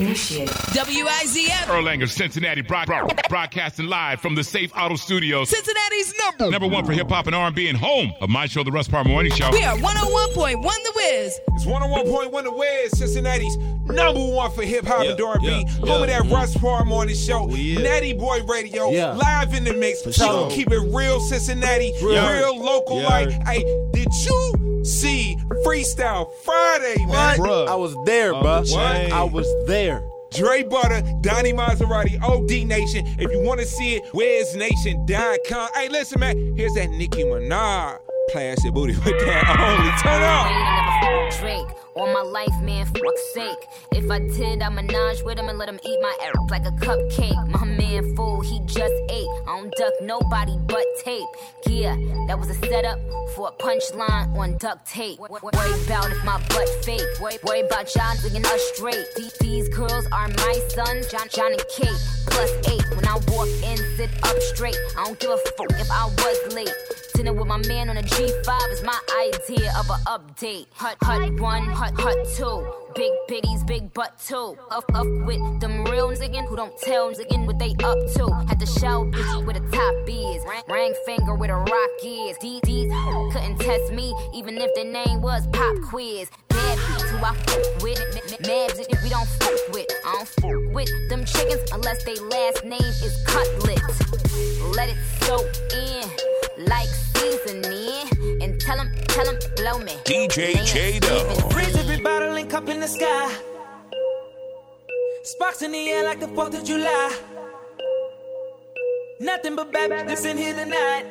initiated. WIZF. Erlanger, Cincinnati, broadcasting live from the Safe Auto Studios. Cincinnati's number one for hip-hop and R&B and home of my show, The Russ Parr Morning Show. We are 101.1 The Wiz. It's 101.1 The Wiz, Cincinnati's number one for hip-hop and R&B. Home of that Russ Parr Morning Show. Natty Boy Radio, live in the mix. We gonna keep it real Cincinnati, real local. Like, hey, did you see Freestyle Friday, man? Bruh. I was there, bro. I was there. Dre Butter, Donnie Maserati, OD Nation. If you want to see it, WizNation.com. Hey, listen, man. Here's that Nicki Minaj. Playing shit booty with that only. Turn up. Drake. All my life, man, fuck's sake. If I did, I'd menage with him and let him eat my ass like a cupcake. My man fool, he just ate. I don't duck nobody but tape. Yeah, that was a setup for a punchline on duct tape. Worry about if my butt fake. Worry about y'all digging us straight. These girls are my sons, John and Kate. +8. When I walk in, sit up straight. I don't give a fuck if I was late. Dinner with my man on a G5 is my idea of an update. Hut 1, hut 2. Big bitties, big butt too. Up with them real niggas who don't tell niggas what they up to. Had to show bitches where the top is. Ring finger where the rock is. These couldn't test me even if their name was Pop Quiz. Bad bitch who I fuck with. Mad bitch we don't fuck with. I don't fuck with them chickens unless they last name is Cutlet. Let it soak in like seasoning and tell him, blow me. DJ Jado. Freeze every bottle and cup in the sky. Sparks in the air like the 4th of July. Nothing but bad bitches in here tonight.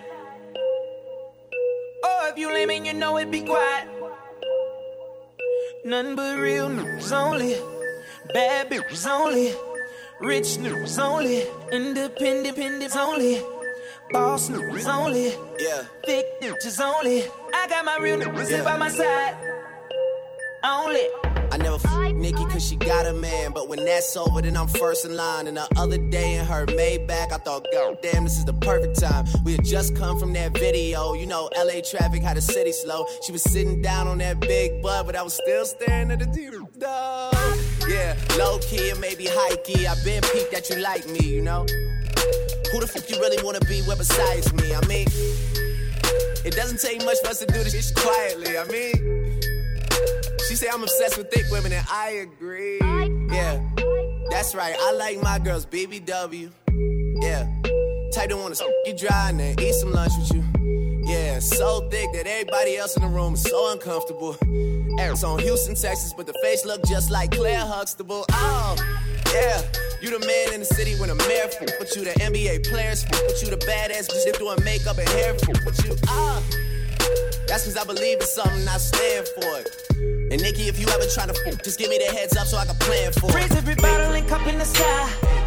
Oh, if you lame and you know it, be quiet. Nothing but real news only. Bad bitches only. Rich news only. Independent only. Boss news only. Thick bitches only. I got my real niggas by my side. Only. I never f*** Nikki cause she got a man. But when that's over, then I'm first in line. And the other day in her Maybach, I thought, God damn, this is the perfect time. We had just come from that video. You know, LA traffic, how the city slow. She was sitting down on that big butt, but I was still staring at the TV. Yeah, low-key and maybe high-key. I been peeped that you like me, you know? Who the fuck you really wanna be with besides me? I mean, it doesn't take much for us to do this shit quietly. I mean, she say I'm obsessed with thick women, and I agree. Yeah, that's right. I like my girls BBW. Yeah, type that wanna you dry and then eat some lunch with you. Yeah, so thick that everybody else in the room is so uncomfortable. Eric's on Houston, Texas, but the face look just like Claire Huxtable. Oh, yeah. You the man in the city with a mayor, but you the NBA players, but you the badass bitch doing makeup and hair, but you that's cause I believe in something, I stand for it. And Nikki, if you ever tryna just give me the heads up so I can plan for it. Raise every bottle and cup in the sky.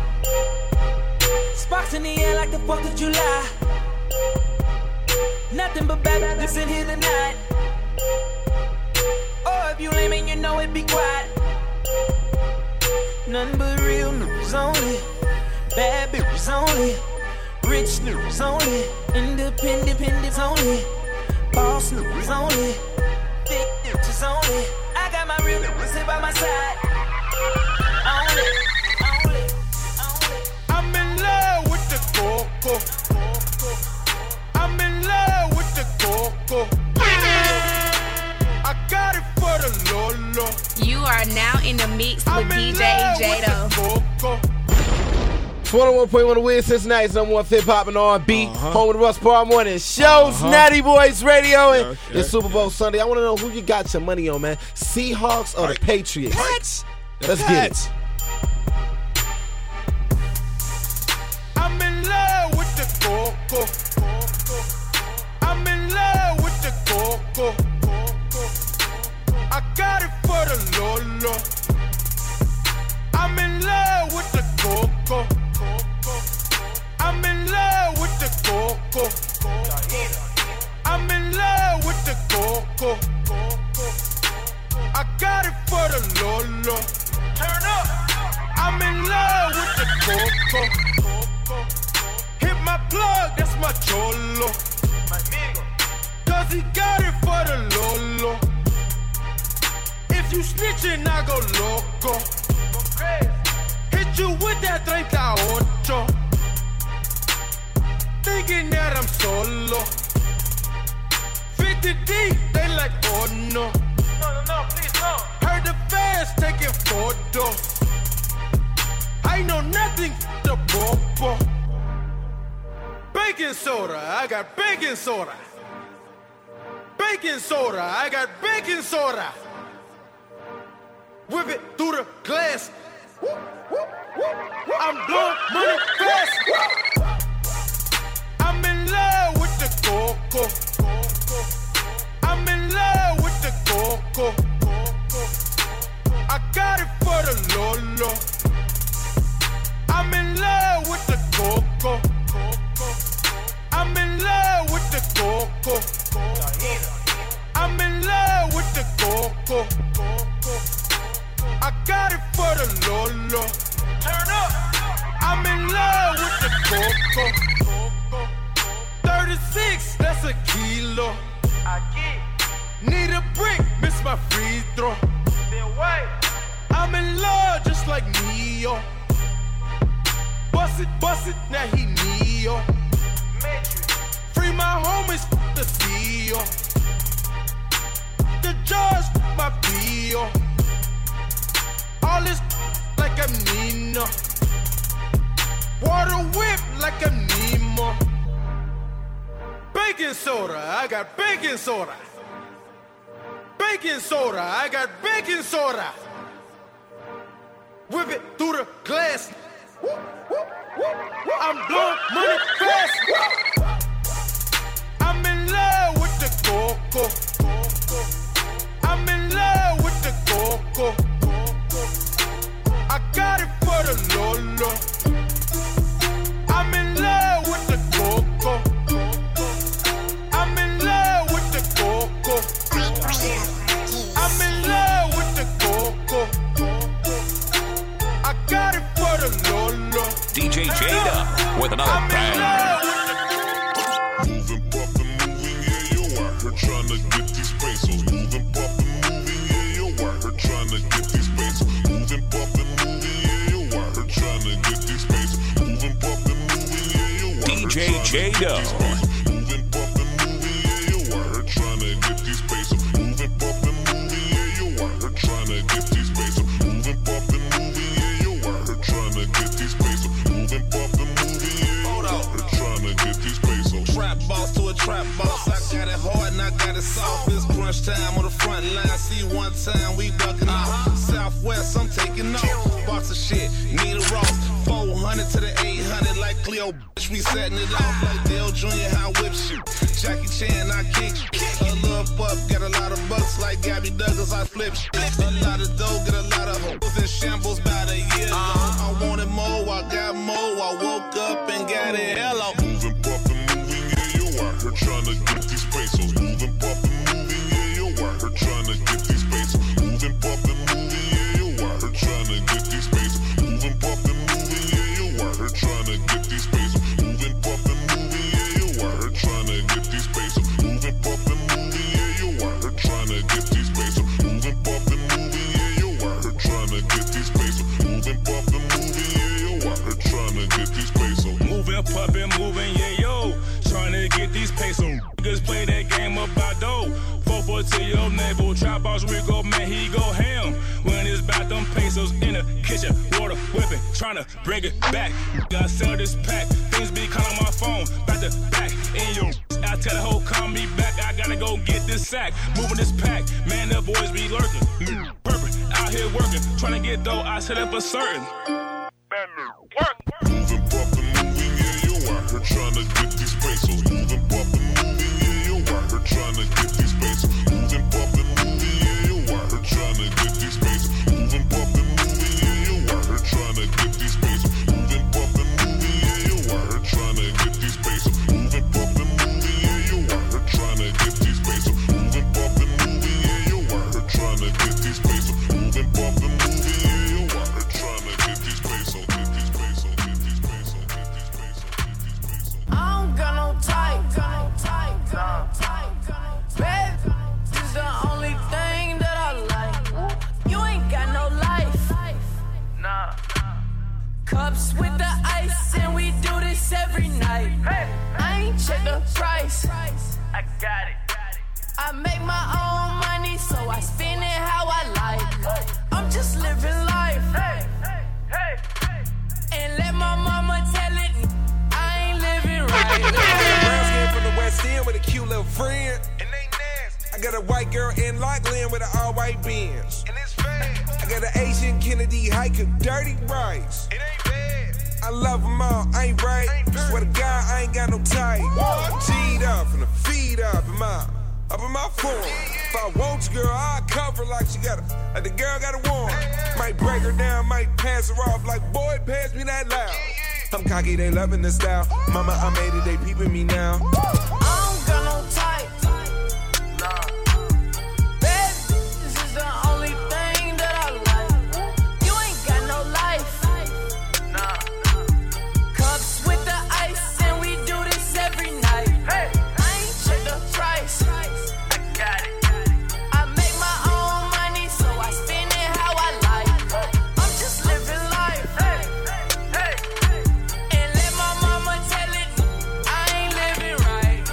Sparks in the air like the 4th of July. Nothing but bad bitches in here tonight. Oh, if you lame and you know it, be quiet. Nothing but real news only. Bad bitches only. Rich news only. Independent only. Boss news only. Thick bitches only. I got my real niggas by my side. Only. I'm in love with the coco. I'm in love with the coco. I got it for the Lolo. You are now in the mix with DJ Jado. 101.1 The Wiz, Cincinnati's number one hip-hop and R&B. Home of the Russ Parr Morning Shows, Natty Boys Radio, and it's Super Bowl Sunday. I want to know who you got your money on, man. Seahawks or the Patriots? Pats. Let's get it. I'm in love with the coco. I'm in love with the coco. I got it for the Lolo. I'm in love with the coco. I'm in love with the coco. I'm in love with the coco. I got it for the Lolo. Turn up. I'm in love with the coco. Hit my plug, that's my cholo. Cause he got it for the Lolo. If you snitching, I go loco. ass taking photos. I know nothing the bobo. Baking soda, I got baking soda. Baking soda, I got baking soda. Whip it through the glass. I'm blowing money fast. I'm in love with the coco. I'm in love with the coco. I got it for the Lolo. I'm in love with the coco. I'm in love with the coco. I'm in love with the coco. I got it for the Lolo. Turn up. I'm in love with the coco. 36, that's a kilo. I get. Need a brick, miss my free throw. I'm in love just like Neo. Bust it, now he Neo. Free my homies, the CEO. The judge, my P.O. All this like I'm Nino. Water whip like I'm Nemo. Baking soda, I got baking soda. Baking soda, I got baking soda. Whip it through the glass. I'm blowing money fast. I'm in love with the coco. I'm in love with the coco. I got it for the Lolo. I'm in love with the coco. I'm in love with the coco. I'm in love with the coco. I got it for the Lolo. DJ Jada with another bang. Moving, poppin', moving, yeah, yo, I heard tryna get these pesos. Moving, poppin', moving, yeah, yo, I heard tryna get these pesos. Moving, poppin', moving, yeah, yo, I heard tryna get these pesos. Moving, poppin', moving, yeah, yo, I heard DJ tryna get Jada. these pesos. Moving, poppin', moving, yeah, yo, I heard tryna get these pesos. Moving, poppin', moving, yeah, yo, I heard tryna get these pesos. Moving, poppin', moving, yeah, yo, I heard tryna get these pesos. Moving, poppin', moving, yeah, yo, I heard tryna get these pesos. Trap boss to a trap boss. I got it hard and I got it soft. It's crunch time on the front line. See one time we ducking off. Southwest, I'm taking off. Box of shit, need a Ross. 400 to the 800 like Cleo. Bitch, we setting it off like Dale Jr. How whip shit. Jackie Chan, I kick. A little pup, got a lot of bucks like Gabby Douglas. I flip shit. A lot of dough, get a lot of hoes in shambles about a year ago. I wanted more, I got more. I woke up and got it. Hello. Moving, poppin', moving, yeah, yo, I heard tryna get these pesos. Moving, poppin', moving, yeah, yo, I heard tryna get these pesos. Moving, poppin', moving, yeah, yo, I heard tryna get these pesos. Moving, poppin', moving, yeah, yo, I heard tryna get these pesos. Moving, poppin', moving, yeah, yo, I heard tryna get these pesos. Moving, poppin', moving, yeah, yo, I heard tryna get these pesos. Moving, poppin', moving, yeah, yo, I heard tryna get these pesos. Moving, poppin', moving, yeah, yo, I heard tryna get these pesos. Moving, poppin', moving, yeah, yo. Tryna get these pesos. Niggas play that game about dough. 4-4 to your navel. Trap boss, we go, man, he go ham. When it's about them pesos in the kitchen. Water whipping, tryna bring it back. Gotta sell this pack. Things be calling my phone. Back to back in your. I tell the whole call me back. I gotta go get this sack. Moving this pack. Man, the boys be lurking. Perfect, out here working. Tryna get dough, I said it for certain. Moving, poppin', moving, yeah, yo, I heard tryna get these pesos. Moving, poppin', moving, yeah, yo, I heard tryna get these pesos. Moving, poppin', moving, yeah, yo, I heard tryna get these pesos. Moving, poppin', moving, yeah, yo, I heard tryna get these pesos. Moving, poppin', moving, yeah, yo, I heard tryna get these pesos. Moving, poppin', moving, yeah, yo, I heard tryna get these pesos. Moving, poppin', moving, yeah, yo, I heard tryna get these pesos. Moving, poppin', moving, yeah, yo, I heard tryna get these pesos. Get these pesos, get these pesos, get these pesos, get these pesos. I don't got no type. Babe, this is the only thing that I like. You ain't got no life. Nah. Cups with the ice, and we do this every night. I ain't check the price. I got it. I make my own money, so I spend it how I like. I'm just got a white girl in Lockland with an all-white Benz. And it's bad. I got an Asian Kennedy hiker, dirty rice. It ain't bad. I love them all, I ain't right. Swear to God, I ain't got no type. G'd up and the feet up in my form. If I want you, girl, I'll cover like she got like the girl got a warrant. Might break her down, might pass her off like, boy, pass me that loud. I'm cocky, they loving the style. Mama, I made it, they peeping me now. I don't got no type. Nah. Baby, this is the only thing that I like. You ain't got no life. Nah. Cups with the ice, and we do this every night. Hey. I ain't check the price. I got it. I make my own money, so I spend it how I like. I'm just living life. Hey. And let my mama tell it, I ain't living right.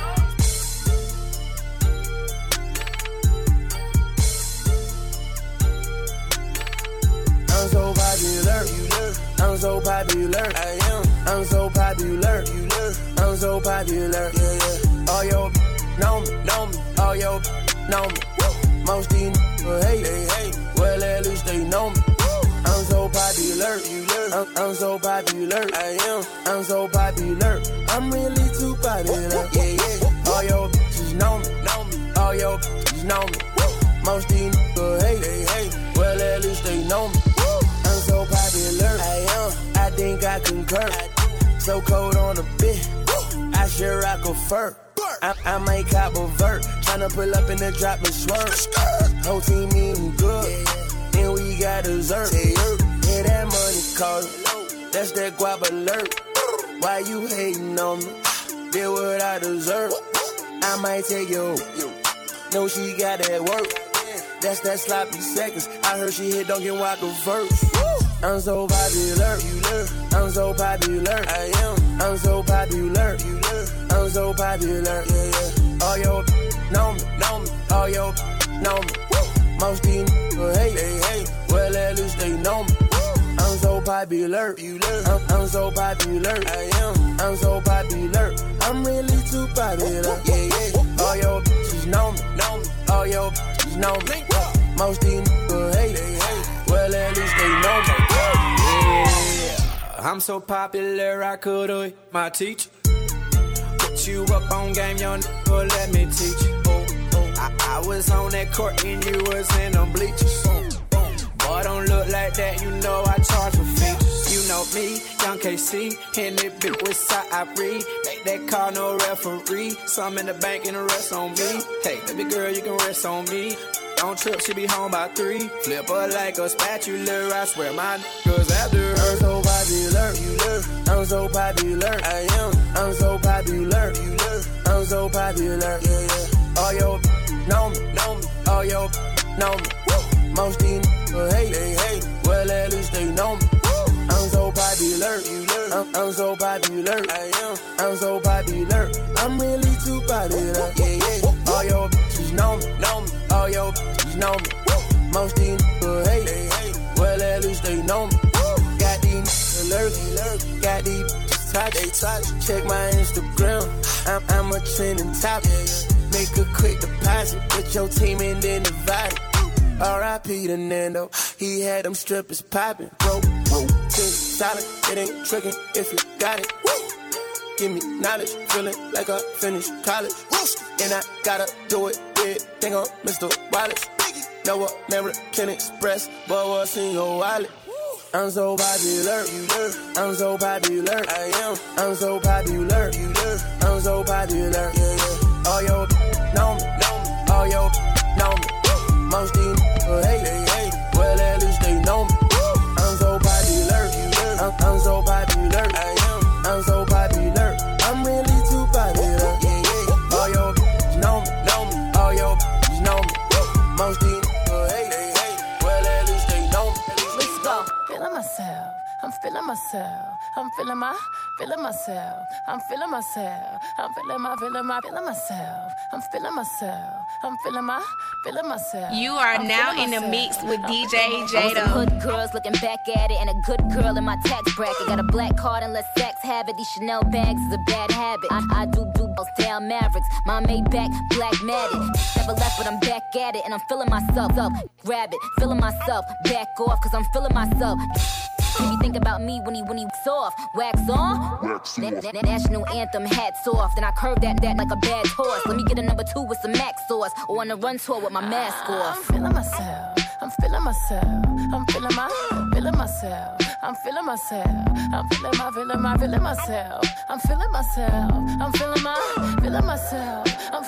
I'm so popular, I'm so popular, I am. I'm so popular, I'm so popular, yeah, yeah. All your know me, all your know me. Most these hate, well at least they know me. I'm so popular, I'm so popular, I am. I'm so popular, I'm really too popular, yeah, yeah. All your bitches know me, all your bitches know me. Most these hate, well at least they know me. I'm so popular, I am. I think I concur. So cold on the bit, I sure rock a fur. I might cop a vert, tryna pull up in the drop and swerve. Whole team eating good, and we got dessert. Yeah, that money calling, that's that guap alert. Why you hating on me? Did what I deserve. I might take you. Know she got that work. That's that sloppy seconds. I heard she hit Duncan Walker first. I'm so popular, I'm so popular, I am. I'm so popular, I'm so popular, yeah, yeah. All your know me, all your know me. Most these hate, well at least they know me. I'm so popular, I'm so popular, I am. I'm so popular, I'm really too popular, yeah, yeah. All your bitches know me, all your bitches know me. Most these hate, well at least they know me. I'm so popular, I could have my teacher. Put you up on game, young nigga, let me teach you. I was on that court and you was in them bleachers. Boy, don't look like that, you know I charge for features. You know me, young KC, and that bitch with Kyrie. Make that call, no referee. Some in the bank and the rest on me. Hey, baby girl, you can rest on me. Don't trip, she be home by 3. Flip her like a spatula, I swear my niggas after her. I'm so popular, I'm so popular, I am. I'm so popular, I'm so popular, yeah, yeah. All your know me, all your know me. Most these hate, well at least they know me. I'm so popular, I'm so popular, I am. I'm so popular, I'm really too popular, yeah, yeah. All your bitches know me, all your bitches know me. Most these hate, well at least they know me. Got these alert, got these bitches touch. Check my Instagram, I'm a trending topic. Make a quick deposit with your team and then divide it. R.I.P. to Nando, he had them strippers popping. Bro, solid, it ain't tricking if you got it. Give me knowledge, feeling like I finished college. And I gotta do it big, think I'm Mr. Wallace. Know what, American Express, but what's in your wallet? I'm so popular, I'm so popular, I am. I'm so popular, I'm so popular, yeah, yeah. All your know me, all your know me. Most these hate, well at least they know me. I'm so popular, I'm so popular, I am. I'm so popular, I'm really too popular, yeah, yeah. All your know me, all your know me. Most these hate, well at least they know me. Let's go. Feeling myself, I'm feeling myself. I'm feeling myself. I'm feeling myself. I'm feeling myself. I'm feeling myself. I'm feeling myself. You are now in the mix with DJ Jada. Good girls looking back at it, and a good girl in my tax bracket. Got a black card and let sex have it. These Chanel bags is a bad habit. I do down Mavericks. My Maybach, black matted. Never left, but I'm back at it, and I'm feeling myself up. Grab it, feeling myself. Back off, cause I'm feeling myself. Can you think about me when he soft? Wax on? National anthem, hats off. Then I curve that like a bad horse. Let me get a number 2 with some Max sauce. Or on a run tour with my mask off. I'm feeling myself. I'm feeling myself. I'm feeling myself. I'm feeling myself. I'm feeling myself. I'm feeling myself. I'm feeling myself. I'm feeling myself.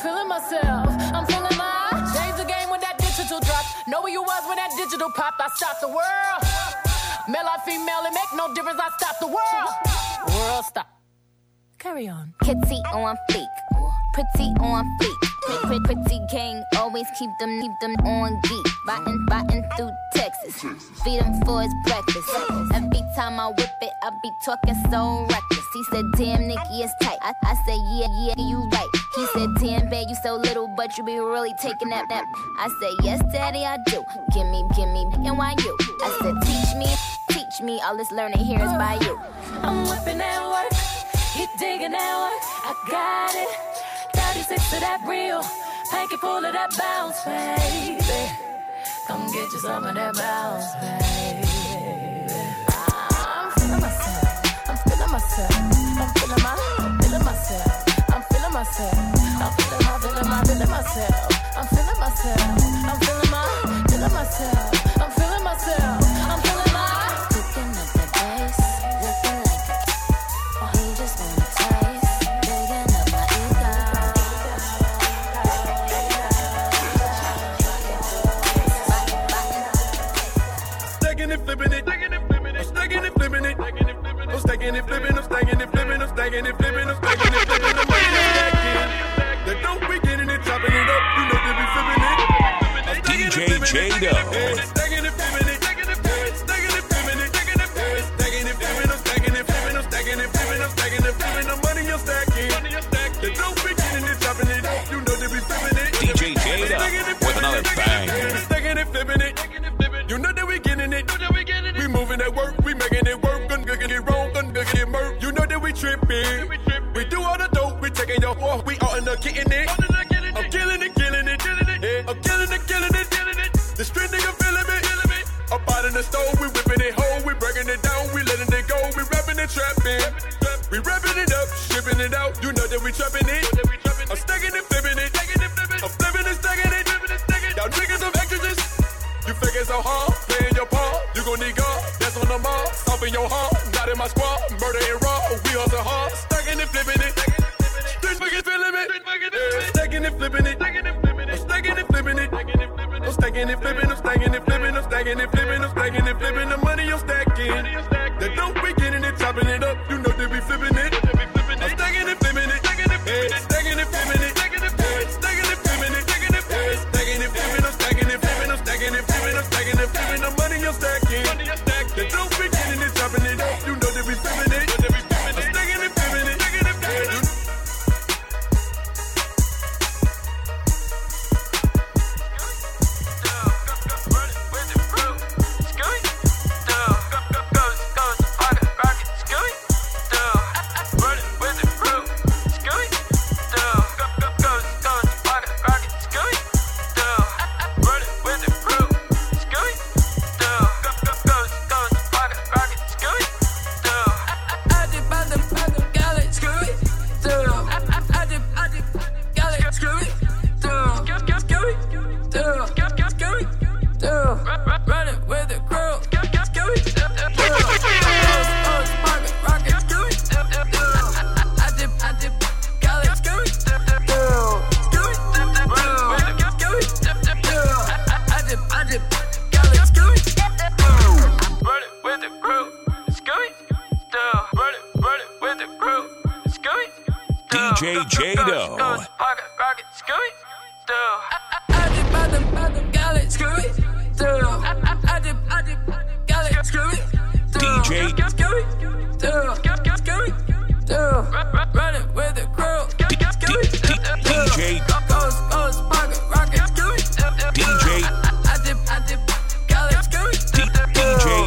I'm feeling change the game when that digital drop. Know where you was when that digital popped. I stopped the world. Male or female, it make no difference. I stopped the world. World stop. Carry on. Kitty on fleek. Pretty on fleek. Pretty gang, always keep them on geek. Riding through Texas. Feed him for his breakfast. Every time I whip it, I be talking so reckless. He said, damn, Nikki, it's tight. I said, yeah, you right. He said, damn, babe, you so little, but you be really taking that. I said, yes, daddy, I do. Give me, NYU. I said, teach me, all this learning here is by you. I'm whipping that work. He digging that work. I got it. 36 of that real. Pack it full of that bounce, baby. Come get you some of that bounce, baby. I'm feeling myself. I'm feeling myself. I'm feeling myself. I'm feeling myself. I'm feeling myself. I'm feeling myself. I'm feeling myself. I'm feeling myself. I'm feeling my. Looking at the bass, looking like he just wanna taste. Digging up my ego. Stacking and flipping it. I'm stacking and flipping it. I'm stacking and flipping. I'm stacking and flipping. I'm stacking and flipping. I'm stacking and flipping. I'm stacking. The dope we getting it, chopping it up. You know they be flipping it. DJ Jada. Stacking and flipping it. Stacking and flipping it. Stacking and flipping. I'm stacking and flipping. I'm stacking and flipping. I'm stacking and flipping. The money you're stacking. The dope we getting it, chopping it up. You know they be flipping it. DJ Jada with another bang. Stacking and flipping it. You know that we getting it. We moving that work. We making it work. Gonna get it wrong. Gonna get it murk. You know that we tripping. We do all the dope. We taking your off. We all in the getting it. I'm killing it. Yeah. I'm killing it. The street nigga feeling me. Up out in the stove. We whipping it home. We breaking it down. We letting it go. We rapping and trapping. We wrapping it up. Shipping it out. You know that we trapping it. I'm stacking and flipping it. I'm flipping and stacking it. Y'all niggas some actresses. You faking so hard, playing your part. You gon' need God, that's on the mall. Stop in your heart, not in my squad. Murder and raw, we hustle hard. Stacking and flipping it. Street fucking feeling it. Stacking and flipping it. I'm stacking and flipping it. I'm stacking and flipping. I'm stacking and flipping. I'm stacking and flipping. I'm stacking and flipping. The money you're stacking. The dope we getting it, chopping it up. You know they be flipping it. I'm stacking and flipping it. Stacking and flipping it. Stacking and flipping it. Stacking and flipping. I'm stacking and flipping. I'm stacking and flipping. I'm stacking and flipping. The money you're stacking. The dope we getting it, chopping it up. You know they be flipping it. I'm stacking and flipping it. DJ Jada. DJ Running with the crew. DJ Ghost pocket rocket. DJ I dip college. DJ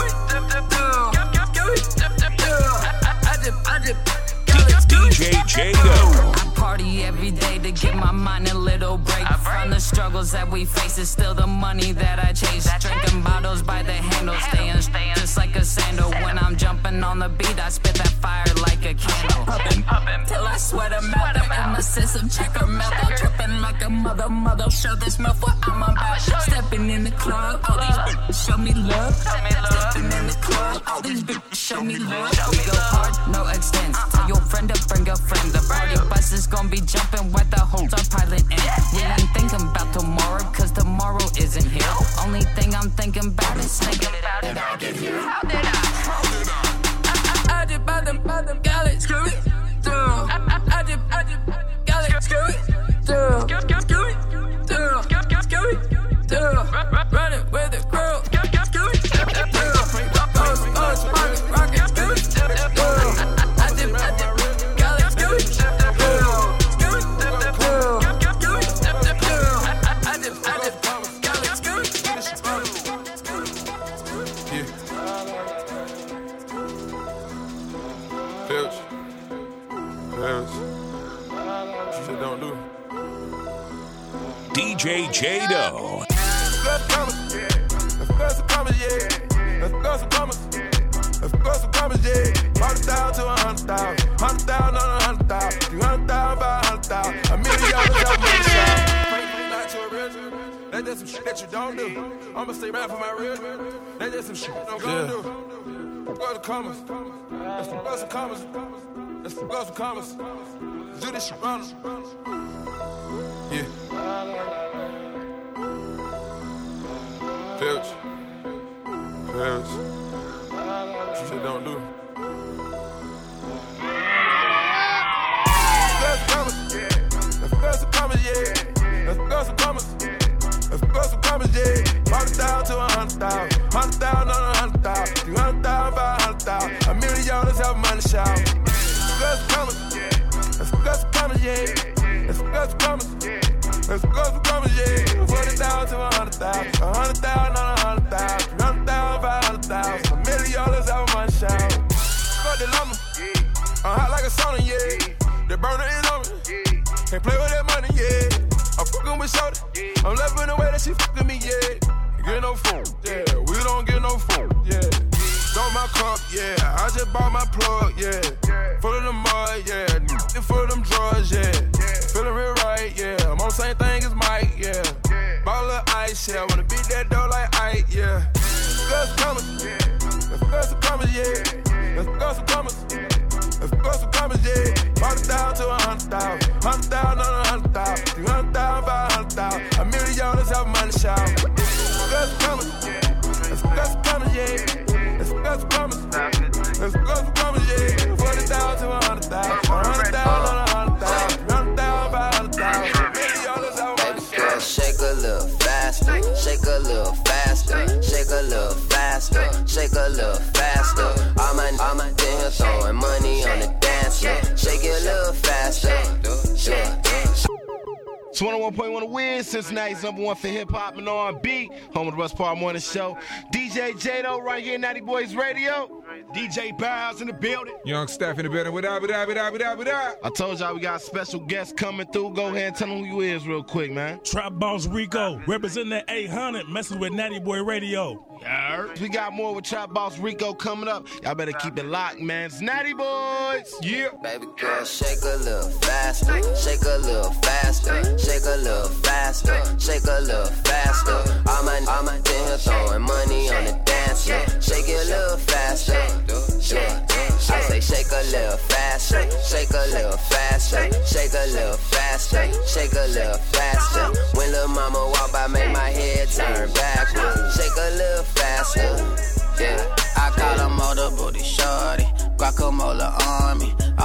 DJ Jado. I party every day to give my mind a little break from the struggles that we face. It's still the money that I chase. Drinking bottles by the handle, staying just like a sandal. When I'm jumping on the beat, I spit that fire like a candle. Pumping till I sweat them out. In my system, check her mouth. I'm tripping like a mother. Show this mouth what I'm about. Stepping in the club, all these bitches show me love. Stepping in the club, all these bitches show me love. We go hard, no extents. Tell your friend to bring a friend. The party bus is gonna be jumping where the holes are piling in. We ain't thinking about tomorrow, cause tomorrow isn't here. Only thing I'm thinking about is thinking about it. How did I did by them college. I did college. Running with the crew. DJ Jado. Let's go some commas, yeah. Let's go some commas. Let's go some commas, yeah. 100,000 to 100,000. 100,000 on 100,000. 200,000 by 100,000. $1 million out my shop. Not your real. That's just some shit that you don't do. I'ma stay around for my real. That's just some shit I'm gonna do. Let's go to commas. Let's go some commas. Let's go some commas. Let's do this shit run. Yeah. Filch. Shit don't do. Let's go some commas, yeah. Let's go some commas. Let's go some commas, yeah. 100,000 to 100,000. 100,000 on 100,000. 200,000 by 100,000. $1 million out money shout. Let's go some commas. Let's go some commas, yeah. Let's go some commas. Let's go some commas, yeah. 40,000 to 100,000. 100,000 on 100,000. 200,000 by 100,000. $1 million out my shout. Got the lumber. I'm hot like a sauna, yeah. The burner is on me. Can't play with that money, yeah. I'm fucking with shorty. I'm loving the way that she fucking me, yeah. Get no phone, yeah. We don't get no phone, yeah. Don't my cup, yeah. I just bought my plug, yeah. Full of the mud, yeah. Full of them drugs, yeah. Feeling real right, yeah. I'm on the same thing as Mike, yeah. Ball of ice, yeah. Wanna beat that door like Ike, yeah. Let's go some commas, let's go some commas, yeah. Let's go some commas. Let's go some commas, yeah. 100,000 to 100,000. 100,000 on 100,000. 200,000 by 100,000. $1 million out money shout. Let's go some commas, let's go some commas, yeah. Let's go some commas. Let's go some commas, yeah. 40,000 to 100,000. 100,000 on 100,000. 200,000 by 100,000. $1 million out money shout. Shake a little faster, shake a little faster, shake a little faster, shake a little faster. All my here throwing money on the dance floor. Shake it a little faster. It's 101.1 The Wiz, Cincinnati's #1 for hip hop and R&B. Home of the Russ Parr Morning Show. DJ Jado right here, Natty Boys Radio. DJ Bowers in the building. Young Staff in the building. What up? I told y'all we got a special guest coming through. Go ahead and tell them who you is real quick, man. Trap Boss Rico, representing that 800, messing with Natty Boy Radio. We got more with Trap Boss Rico coming up. Y'all better keep it locked, man. It's Natty Boys. Yeah. Baby girl, shake a little faster, shake a little faster, shake a little faster, shake a little faster. All my here throwing money on the dance floor. Shake it a little faster. I say shake a little faster, shake a little faster, shake a little faster, shake a little faster. When little mama walk by, make my head turn backwards. Shake a little faster. Yeah, I call her motor booty shorty, guacamole on me. All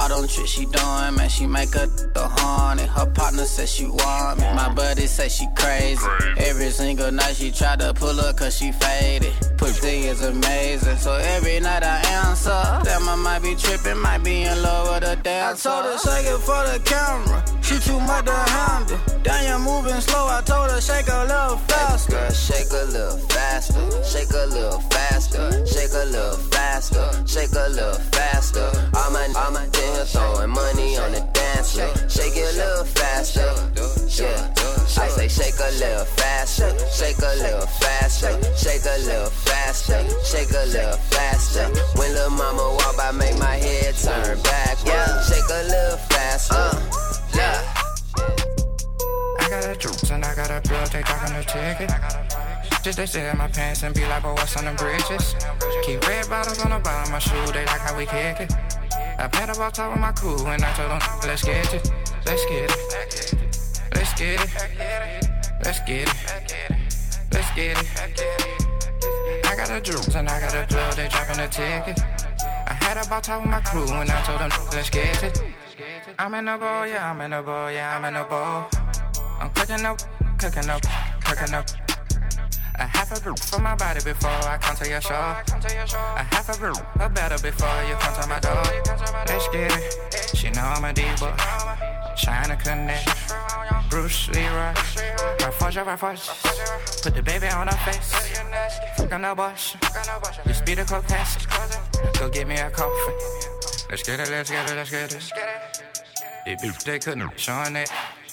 all them tricks she doing, man, she make a horny. Her partner says she want me, my buddy say she crazy. Every single night she try to pull up cause she faded. Pussy is amazing, so every night I answer. Damn, I might be tripping, might be in love with a dancer. I told her shake it for the camera, she too much to handle. Damn, you're moving slow, I told her shake a little faster. Girl, shake a little faster, shake a little faster, shake a little faster, shake a little faster. All my here throwing money on the dance floor. Shake it a little faster, yeah. I say shake a little faster, shake a little faster, shake a little faster, shake a little faster. When little mama walk by, make my head turn backwards. Shake a little faster, yeah. I got a juice and I got a bill, they talking a ticket. Just they sit in my pants and be like, but what's on them bridges? Keep red bottles on the bottom of my shoe, they like how we kick it. I played up on top of my crew and I told them, let's get it, let's get it, let's get it, let's get it, let's get it. I got a juice and I got a bill, they dropping a ticket. I had up on top of my crew and I told them, let's get it. I'm in the bowl, yeah, I'm in the bowl, yeah, I'm in the bowl. I'm cooking up, cooking up, cooking up. A half a group for my body before I come to your show. A half a group, a better before you come to my door. Let's get it. She know I'm a diva. Trying to connect. Bruce Leroy. Right force. Put the baby on her face. Fucking the bush. You speed the coke test. Go get me a coffee. Let's get it, let's get it, let's get it. If they couldn't, showing it.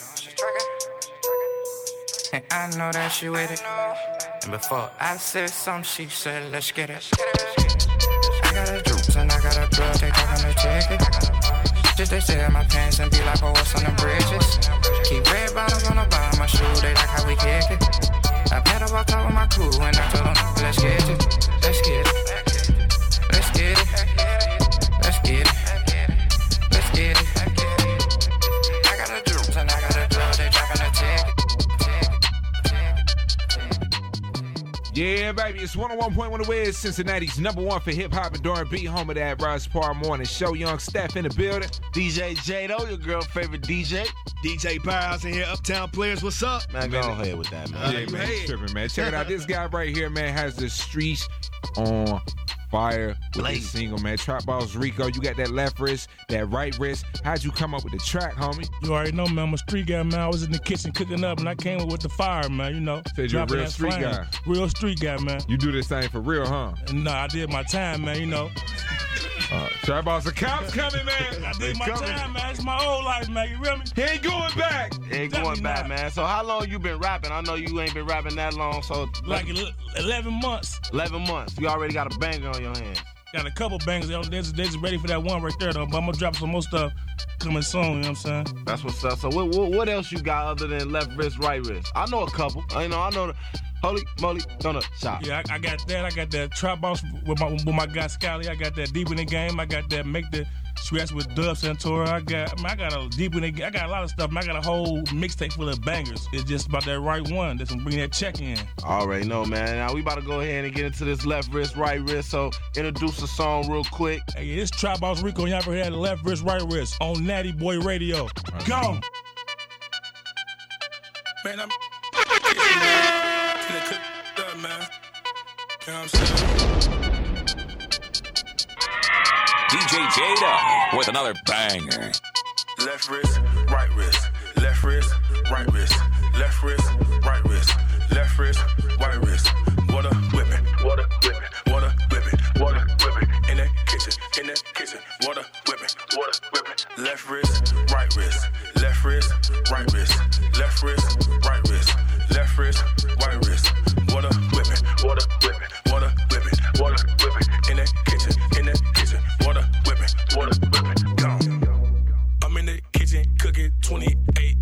And I know that she with it. And before I said something, she said, let's get it. I got a juice and I got a bill, they talking a ticket. Just they sit in my pants and be like, oh, what's on the bridges? Keep red bottles on the bottom of my shoe, they like how we kick it. I've had a walk out with my crew and I told them, let's get it, let's get it, let's get it, let's get it, let's get it. I got a juice and I got a bill, they dropping a ticket. Yeah, baby, it's 101.1 The Wiz, Cincinnati's #1 for hip-hop and R&B, home of that Ross Parr Morning Show. Young Steph in the building. DJ Jado, your girl favorite DJ. DJ Powerhouse in here, Uptown Players, what's up? Man, go ahead with that, man. Yeah, man, he's tripping, man. Check it out. This guy right here, man, has the streets on fire with this single, man. Trap Boss Rico, you got that left wrist, that right wrist. How'd you come up with the track, homie? You already know, man. I'm a street guy, man. I was in the kitchen cooking up, and I came up with the fire, man, you know. Said you're a real street guy. Real street guy, man. You do this thing for real, huh? Nah, I did my time, man, you know. Trap Boss, the cops coming, man. I did my time, man. It's my old life, man. You real me? He ain't going back. He ain't going back, man. So how long you been rapping? I know you ain't been rapping that long, so... Like 11 months. 11 months. You already got a banger on your hands. Got a couple bangers. They're just ready for that one right there, though. But I'm going to drop some more stuff coming soon, you know what I'm saying? That's what's up. So what else you got other than left wrist, right wrist? I know a couple. I know the Holy Moly Donut Shop. Yeah, I got that. I got that Trap Boss with my guy Scally. I got that Deep in the Game. I got that Make the Stress with Dub Santora. I got a Deep in the Game. I got a lot of stuff. I got a whole mixtape full of bangers. It's just about that right one that's gonna bring that check in. I already know, man. Now we about to go ahead and get into this left wrist, right wrist. So introduce the song real quick. Hey, this Trap Boss Rico. Y'all ever heard the left wrist, right wrist on Natty Boy Radio? Go. Man, I'm cook up, man. You know what I'm saying? DJ Jada with another banger. Left wrist, right wrist. Left wrist, right wrist. Left wrist, right wrist. Left wrist, right wrist. Water whipping, water whipping, water whipping, water whipping. In the kitchen, water whipping, water whipping. Left wrist, right wrist. Left wrist, right wrist. Left wrist, right wrist. Left wrist, right wrist. Water whipping, water whipping, water whipping, water whipping. In the kitchen, water whipping, water whipping. Gone. I'm in the kitchen cooking 28.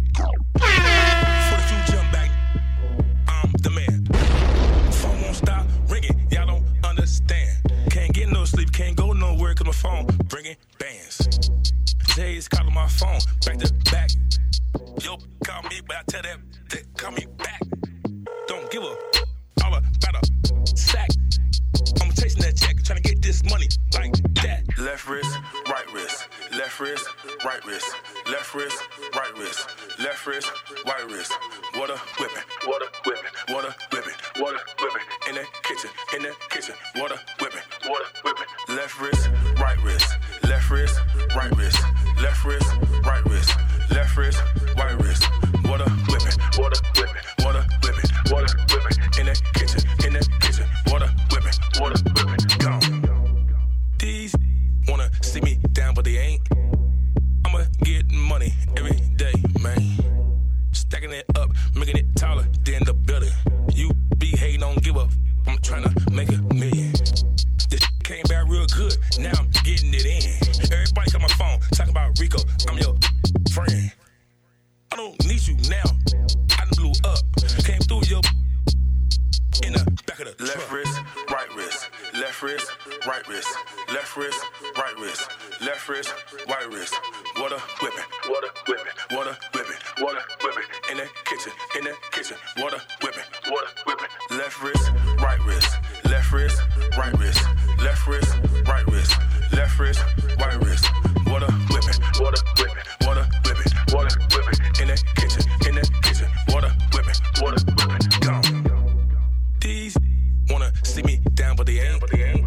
42 jump back. I'm the man. Phone won't stop ringing. Y'all don't understand. Can't get no sleep, can't go nowhere 'cause my phone bringing bands. Jay's calling my phone back to back. Yo, call me, but I tell them to call me back. Don't give a all about a sack. I'm chasing that check, trying to get this money like that. Left wrist, right wrist. Left wrist, right wrist, left wrist, right wrist, left wrist, right wrist. Water whipping, water whipping, water whipping, water whipping. In the kitchen, water whipping, water whipping. Left wrist, right wrist, left wrist, right wrist, left wrist, right wrist, left wrist, right wrist. Water whipping, water whipping, water whipping, water whipping. In the kitchen, water whipping, water whipping. Gone. These wanna see me down, but they ain't. I'ma get money every day, man. Stacking it up, making it taller than the building. You be hating, don't give up. I'm trying to make a million. This came back real good, now I'm getting it in. Everybody got my phone, talking about Rico, I'm your friend. I don't need you now, I done blew up. Came through your in the back of the left wrist, right wrist, left wrist, right wrist, left wrist, right wrist, left wrist, right wrist. Water whipping, water whipping, water whipping, water whipping. In the kitchen, water whipping, water whipping. Left wrist, right wrist, left wrist, right wrist, left wrist, right wrist, left wrist, right wrist. Water whipping, water whipping, water whipping, water whipping. In the kitchen, water whipping, water whipping. Gone. These wanna see me down, but they ain't.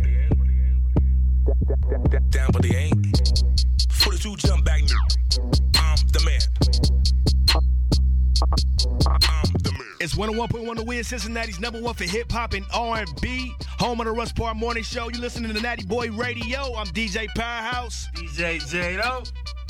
Down, but they ain't. For the two jump back, I'm the man. It's 101.1 The Wiz, Cincinnati's #1 for hip hop and R&B. Home of the Russ Parr Morning Show. You listening to Natty Boy Radio. I'm DJ Powerhouse. DJ Jado.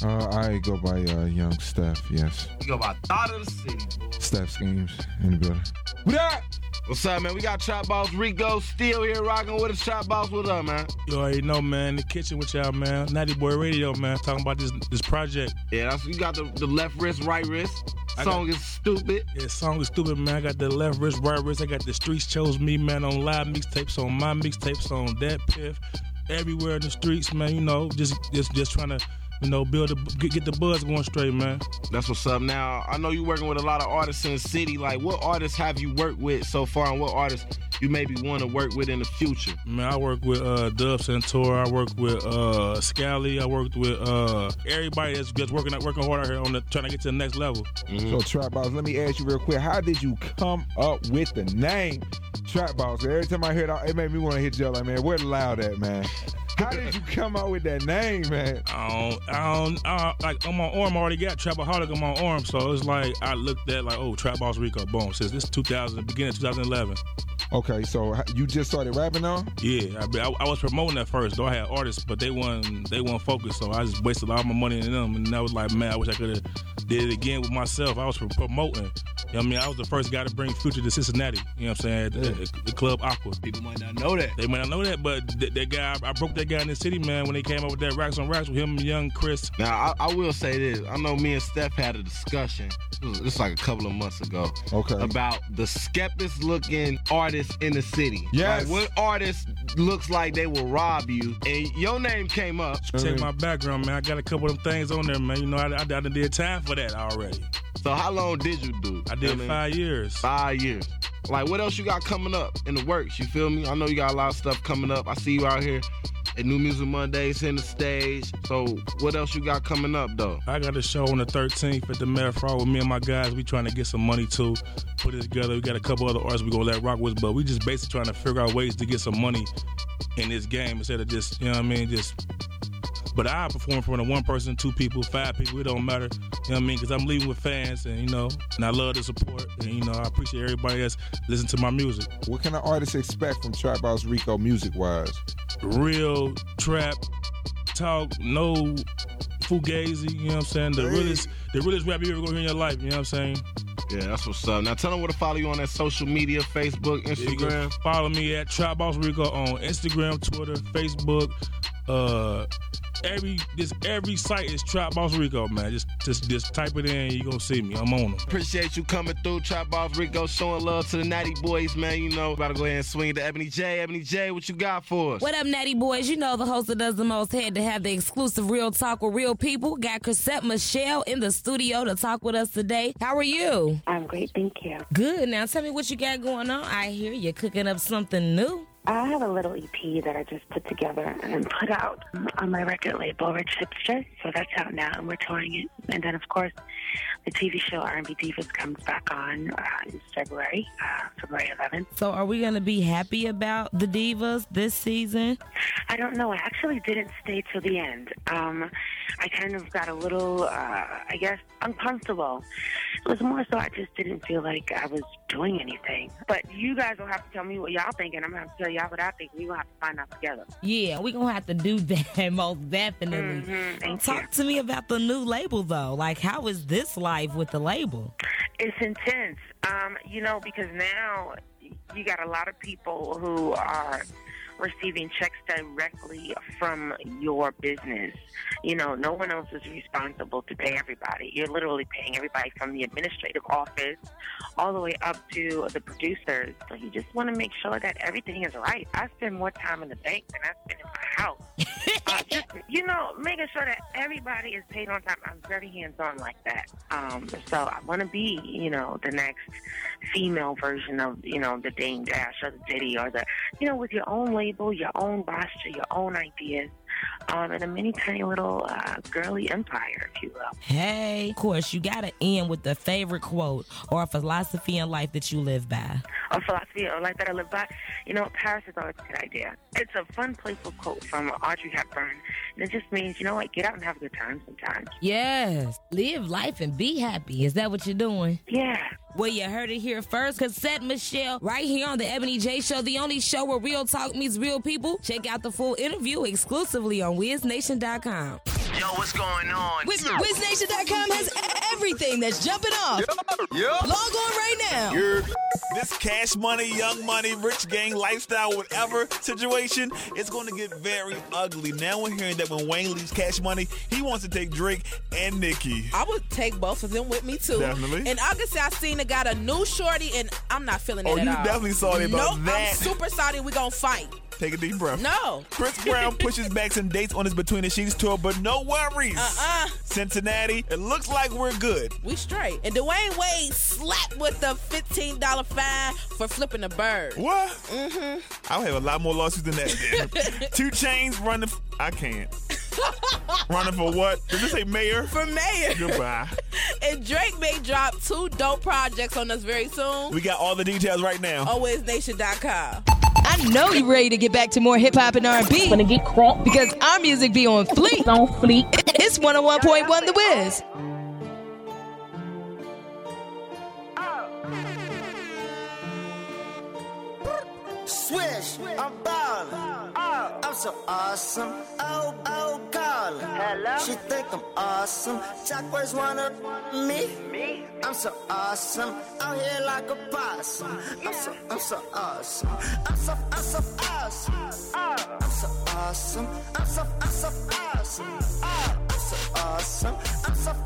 I go by Young Steph, yes. You go by Thought of the City, boy. Steph Schemes in the building. What up? What's up, man? We got Trap Boss Rico still here rocking with us. Trap Boss, what up, man? You already know, man. The kitchen with y'all, man. Natty Boy Radio, man. Talking about this project. Yeah, that's, you got the left wrist, right wrist. Song is stupid. Yeah, song is stupid, man. I got the left wrist, right wrist. I got the Streets Chose Me, man, on live mixtapes, on my mixtapes, on that Piff. Everywhere in the streets, man, you know, just trying to, you know, get the buzz going straight, man. That's what's up. Now, I know you're working with a lot of artists in the city. Like, what artists have you worked with so far, and what artists you maybe want to work with in the future? Man, I work with Dub Santora. I work with Scally. I worked with everybody that's just working hard out here on trying to get to the next level. Mm-hmm. So, Trap Boss, let me ask you real quick. How did you come up with the name Trap Boss? Every time I hear it, it made me want to hit you like, man, where the loud at, man? How did you come out with that name, man? I don't like on my arm I already got Trapaholic on my arm, so it's like I looked at like, oh, Trap Boss Rico, boom. Since this beginning of 2011. Okay, so you just started rapping now? Yeah, I was promoting at first, though I had artists, but they weren't focused, so I just wasted all my money in them, and I was like, man, I wish I could have did it again with myself. I was promoting. You know what I mean? I was the first guy to bring Future to Cincinnati. You know what I'm saying? The Club Aqua. People might not know that. They might not know that, but that guy, I broke that guy in the city, man, when they came up with that Racks on Racks with him and Young Chris. Now, I will say this. I know me and Steph had a discussion, it's like a couple of months ago, about the skeptics looking artists in the city. Yes. Like, what artist looks like they will rob you? And your name came up. Check my background, man. I got a couple of them things on there, man. You know, I done did time for that already. So how long did you do? I did 5 years. 5 years. Like, what else you got coming up in the works? You feel me? I know you got a lot of stuff coming up. I see you out here at New Music Mondays, hitting the stage. So what else you got coming up, though? I got a show on the 13th at the Marathon with me and my guys. We trying to get some money, too. Put it together. We got a couple other artists we going to let rock with, but we just basically trying to figure out ways to get some money in this game instead of just, you know what I mean, But I perform for one person, 2 people, 5 people. It don't matter. You know what I mean? Because I'm leaving with fans, and, you know, and I love the support. And, you know, I appreciate everybody that's listening to my music. What can an artist expect from Trap Boss Rico music-wise? Real trap talk, no fugazi, you know what I'm saying? The realest rap you ever gonna hear in your life, you know what I'm saying? Yeah, that's what's up. Now tell them where to follow you on that social media, Facebook, Instagram. Follow me at Trap Boss Rico on Instagram, Twitter, Facebook. Every site is Trap Boss Rico, man. Just type it in, you gonna see me. I'm on them. Appreciate you coming through, Trap Boss Rico, showing love to the Natty Boys, man. You know, about to go ahead and swing to Ebony J. Ebony J, what you got for us? What up, Natty Boys? You know the host that does the most had to have the exclusive Real Talk with Real People. Got Chrisette Michelle in the studio to talk with us today. How are you? I'm great, thank you. Good. Now tell me what you got going on. I hear you're cooking up something new. I have a little EP that I just put together and put out on my record label, Rich Hipster. So that's out now, and we're touring it. And then, of course, the TV show R&B Divas comes back on in February 11th. So are we going to be happy about the Divas this season? I don't know. I actually didn't stay till the end. I kind of got a little, I guess, uncomfortable. It was more so I just didn't feel like I was doing anything. But you guys will have to tell me what y'all think, and I'm going to have to tell y'all what I think. We're going to have to find out together. Yeah, we're going to have to do that most definitely. Talk to me about the new label, though. Like, how is this life with the label? It's intense, because now you got a lot of people who are receiving checks directly from your business. No one else is responsible to pay everybody. You're literally paying everybody from the administrative office all the way up to the producers. So you just want to make sure that everything is right. I spend more time in the bank than I spend in my house. Making sure that everybody is paid on time. I'm very hands-on like that. So I want to be, the next female version of, the Dame Dash or the Diddy or the, with your own label, your own roster, your own ideas, and a mini tiny little girly empire, if you will. Hey, of course, you got to end with the favorite quote or a philosophy in life that you live by. A philosophy or life that I live by? Paris is always a good idea. It's a fun, playful quote from Audrey Hepburn. And it just means, get out and have a good time sometimes. Yes. Live life and be happy. Is that what you're doing? Yeah. Well, you heard it here first. Cassette Michelle, right here on the Ebony J Show, the only show where real talk meets real people. Check out the full interview exclusively on WizNation.com. Yo, what's going on? WizNation.com has everything that's jumping off. Yep. Log on right now. This Cash Money, Young Money, Rich Gang lifestyle, whatever situation, it's going to get very ugly. Now we're hearing that when Wayne leaves Cash Money, he wants to take Drake and Nicki. I would take both of them with me, too. Definitely. In August, I seen I got a new shorty, and I'm not feeling it at all. Oh, you definitely salty about that. I'm super salty. We gonna fight. Take a deep breath. No. Chris Brown pushes back some dates on his Between the Sheets tour, but no worries. Cincinnati, it looks like we're good. We straight. And Dwayne Wade slapped with the $15 fine for flipping a bird. What? I'll have a lot more lawsuits than that. 2 Chainz running. I can't. Running for what? Did you say mayor? For mayor. Goodbye. And Drake may drop 2 dope projects on us very soon. We got all the details right now. WizNation.com. I know you're ready to get back to more hip-hop and R&B. Gonna get crunk because our music be on fleek. It's on fleek. It's 101.1 The Wiz. Swish, I'm ballin'. I'm so awesome. Oh, callin'. Hello? She think I'm awesome. Chakras wanna me? I'm so awesome. Out here like a possum. I'm so awesome. I'm so awesome. I'm so awesome. I'm so awesome. I'm so awesome. I'm so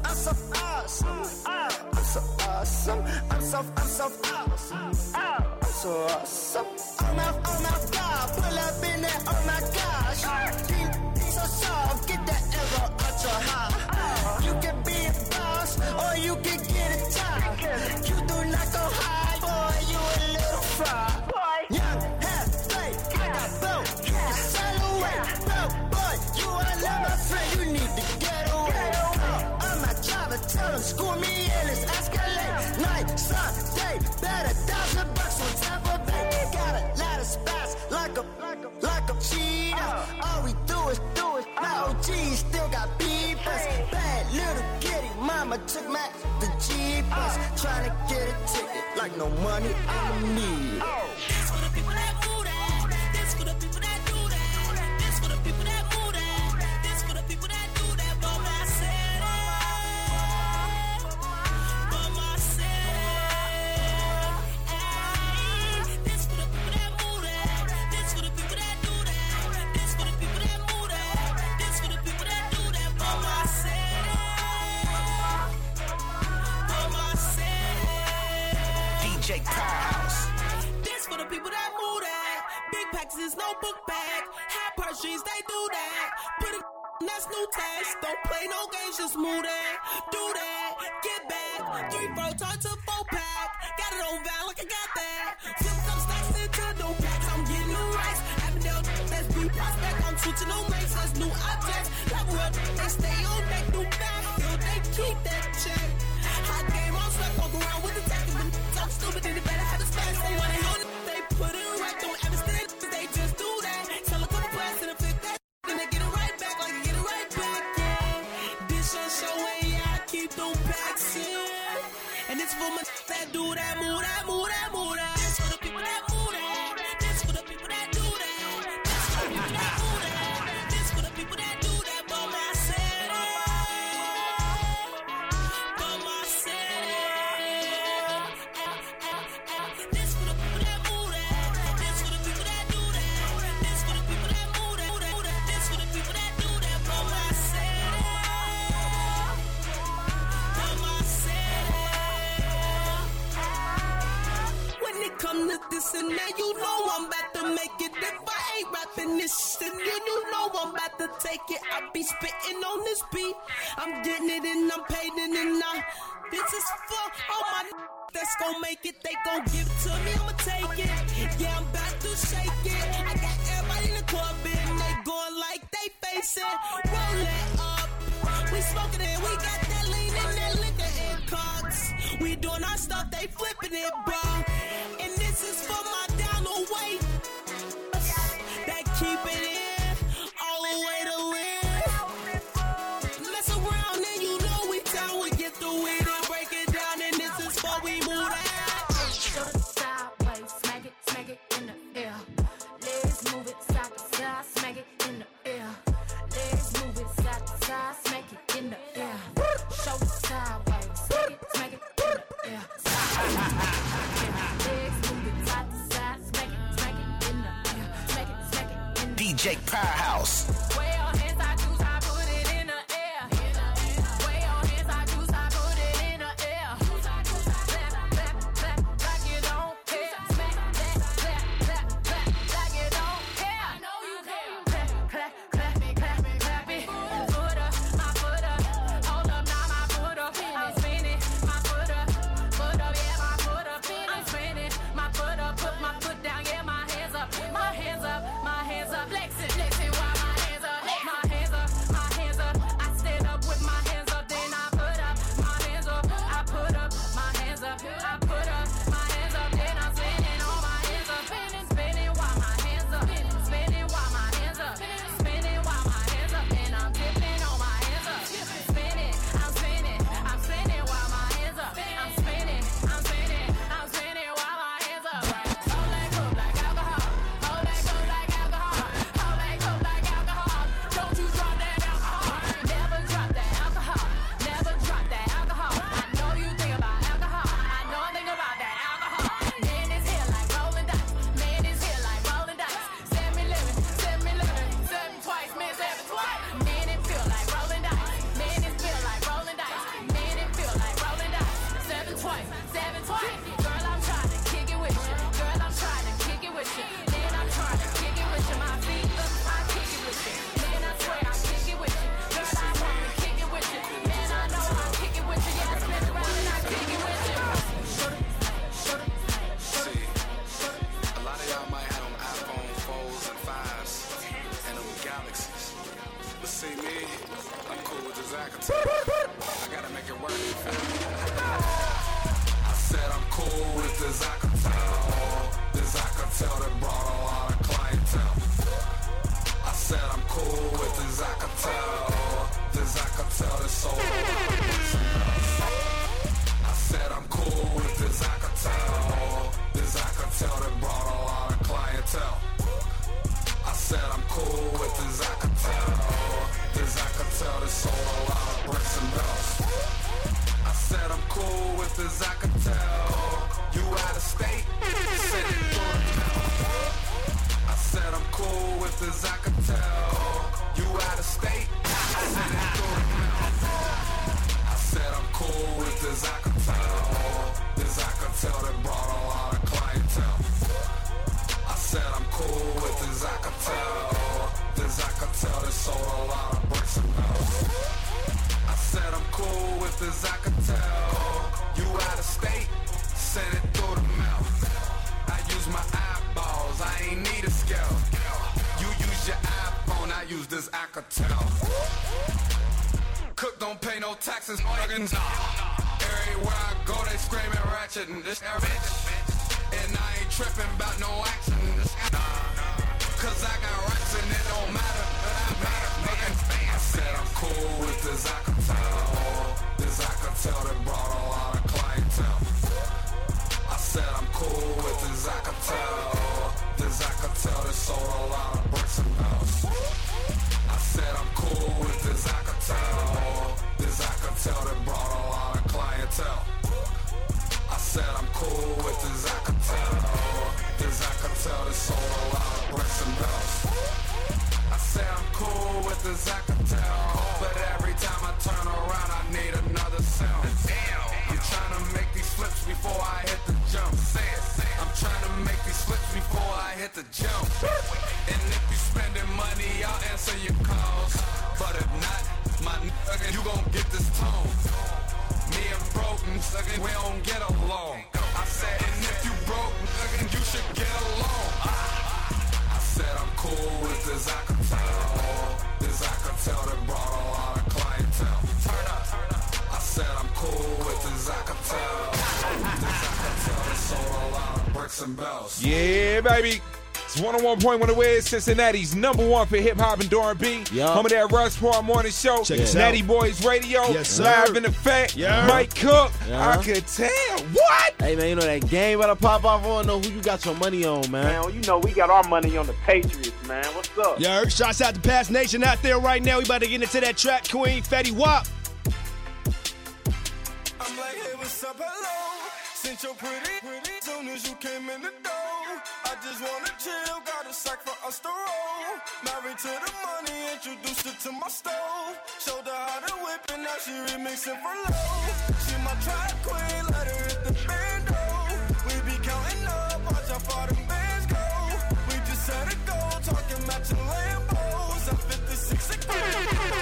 awesome. I'm so awesome. I'm so awesome. Oh my God, pull up in there, oh my gosh. So soft, get that elbow ultra high. You can be a boss, or you can get a job. You do not go high, boy, you a little fraud. Young, halfway, I got both. You can sail away, boy, you are not my friend, you need to get away. On my job, I tell them, school me in, it's escalate. Night, sun, day, bet $1,000 on Tampa Bay. Got a lot of spots, like a cheetah. All we do is my OG still got beepers. Bad little kitty, mama took my the Jeepers. Trying to get a ticket, like no money on me. This for the people that move that. This for the people that do that. This for the people that move that. This for the people that do that. For myself. For myself. This for the people that move that. This for the people that do that. This for the people that move that. This for the people that do that. For myself. For myself. DJ Powerhouse. This for the people that move that. Big packages, no book bag. High purse jeans, they do that. Put it, that's new tax. Don't play no games, just move that. Do that, get back. 3, 4, turn to 4-pack. Got it on Val, like I got that. Flip some stacks into new packs. I'm getting new racks. don't make sense. New objects, like real, they stay on that new backfield. They keep that check. Hot game on sweat, walk around with the tech. When talk stupid, then they better have a space. They want it on, they put it right. Don't ever stand, they just do that. Tell a couple plans and fit that, then they get it right back, like you get it right back. Yeah, this show ain't yeah, I keep them backs in. And it's for my that do that, move that, move that, move that. This for the people that move that. This for the people that do that. This for the people that move that. This for the people that do that. But my city, but my city. This for the people that move that. This for the people that do that. This for the people that move that. This for the people that do that. But my city, but my city. When it come to this and that, you know I'm about to make it. If I ain't rapping this shit, you know I'm about to take it. I be spitting on this beat. I'm getting it and I'm paying it and now. This is for all my that's gon' make it. They gon' give it to me, I'ma take it. Yeah, I'm about to shake it. I got everybody in the club and they going like they face it. Roll it up. We smoking it, we got that lean and that liquor in cards. We doing our stuff, they flipping it, bro. And this is for my down the way that keep it in all the way to live. Mess around and you know we down. We get the weed and break it down, and this is for we move that. Shoulder sideways, smack it in the air. Legs move it side to side, smack it in the air. Legs move it side to side, smack it in the air. Shoulder sideways, smack it in the air. Legs move it side to side, smack it in the air. Smack it in the air. DJ Powerhouse. Way your hands, I juice, I put it in the air. Way your hands, I juice, I put it in the air. Clap, clap, clap, like you don't care. Smack that, clap, clap, clap, like you don't care. I know you care. Clap, clap, clap, clap, clap it. Foot up, my foot up. Hold up, now my foot up. I'm spinning, my foot up, yeah, my foot up. I'm spinning, my foot up, put my foot down, yeah, my hands up, my hands up, my hands up. Flexing, flexing, while my hands up, my hands up, my hands up. I stand up with my hands up, then I put up my hands up. I put up my hands up, I put up my hands up, then I'm spinning on my hands up, spinning, spinning while my hands up, spinning while my hands up, spinning while my hands up, and I'm dipping on my hands up, spinning, I'm spinning, I'm spinning while my hands up, I'm spinning, I'm spinning, I'm spinning while my hands up. Hold that cup like alcohol, hold that cup like alcohol, hold that cup like alcohol. Don't you drop that alcohol, never drop that alcohol, never drop that alcohol. I know you think about alcohol, I know I think about that alcohol. Man is here like rolling dice, man is here like rolling dice. 7 twice, man 7 twice. Man it feel like rolling dice, man it feel like rolling dice, man it feel like rolling dice. 7 twice, 7 twice. Girl, I'm trying to kick it with you, girl, I'm trying to kick it with you. Man, I'm trying to kick it with you, my feet up, I kick it with you. Man, I swear I kick it with you, girl, I want to kick it with you. Man, I know I kick it with you, yeah, I spin around and I kick it with you. See, a lot of y'all might have them iPhone 4s and 5s and them Galaxies. But see me, I'm cool with the Zacatel. I gotta make it work. I said I'm cool with the Zacatel. The Zacatel that brought a lot of clientele. I said I'm cool with the Zacatel. The Zacatel that sold a lot of books and bells. I said I'm cool with the Zacatel. The Zacatel that brought a lot of clientele. I said I'm cool with the Zacatel. The Zacatel that sold a lot of bricks and bells. I said I'm cool with the Zacatel. You out of state? Send it through the mail. I said I'm cool with the Zacatel. You out of state? Send it through the mail. I said I'm cool with the Zacatel. The Zacatel that brought a lot of clientele. I said I'm cool with the Zacatel. The Zacatel that sold a lot of bricks and bells. I said I'm cool with the Zacatel. You out of state? Send it through the mail. I use my eyeballs, I ain't need a scale. You use your iPhone, I use the could tell. Cook don't pay no taxes, niggas. Everywhere I go, they screaming ratchet and this bitch. And I ain't tripping about no action. Cause I got racks and it don't matter. I said I'm cool with this Alcatel. This Alcatel that brought a lot of clientele. I said I'm cool with this Alcatel. This Alcatel that sold a lot of bricks and bells. I said I'm cool with this Alcatel. This Alcatel that brought a lot of clientele. I said I'm cool with this Alcatel. This Alcatel that sold a lot of bricks and bells. I said I'm cool with this Alcatel, but every time I turn around I need another sound. I'm trying to make these flips before I hit the jump. I'm trying to make these flips before I hit the jump. And if you spending money, I'll answer your calls. But if not, my nigga, you gon' get this tone. Me and broken, we don't get along. I said, and if you broke, you should get along. I said I'm cool with this Alcatel. This Alcatel that brought a lot of clientele. I said I'm cool with this Alcatel. This Alcatel that sold a lot of bricks and bells. Yeah, baby. It's 101.1 The Wiz, Cincinnati's #1 for hip hop and R&B. Home of that Rush Park Morning Show. Check us Natty out. Boys Radio. Yes, sir. Live in effect. Mike Cook. I could tell. What? Hey, man, you know that game about to pop off. I want to know who you got your money on, man. Man, you know we got our money on the Patriots, man. What's up? Yo, shouts out to Past Nation out there right now. We about to get into that track, Queen Fetty Wap. I'm like, hey, what's up, hello? Since you're pretty, soon as you came in the door. I just wanna chill, got a sack for us to roll. Married to the money, introduced her to my stove. Showed her how to whip and now she remixing for low. She my track queen, let her hit the bando. We be counting up, watch how far them bands go. We just set a goal, talking matching Lambos. I'm 56 again.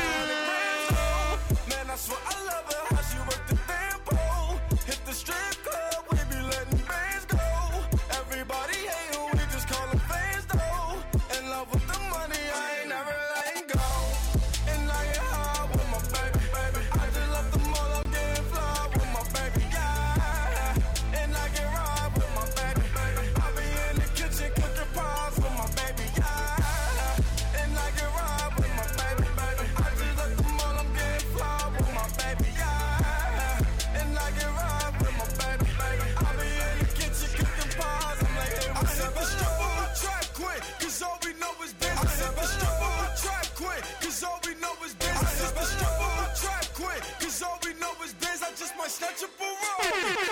Man, I swear I love her, how she work the damn pole. Hit the strip club, we be letting bands go. Everybody hate her, we just call them fans though. In love with the money, I ain't never letting go. And I get high with my baby, baby. I just left the mall, I'm getting fly with my baby, yeah. And I get ride with my baby, baby. I be in the kitchen cooking pies with my baby, yeah. And I get ride with my baby, baby. I just left the mall, I'm getting fly with my baby, yeah. And I get ride with my baby, baby. I be in the kitchen cooking pies. I'm like, hey, what's up? I said the track quit, cause all we know is business. I said the track quit, cause all we know is business. I said the track quit, cause all we know is business. I just might snatch a Ferrari.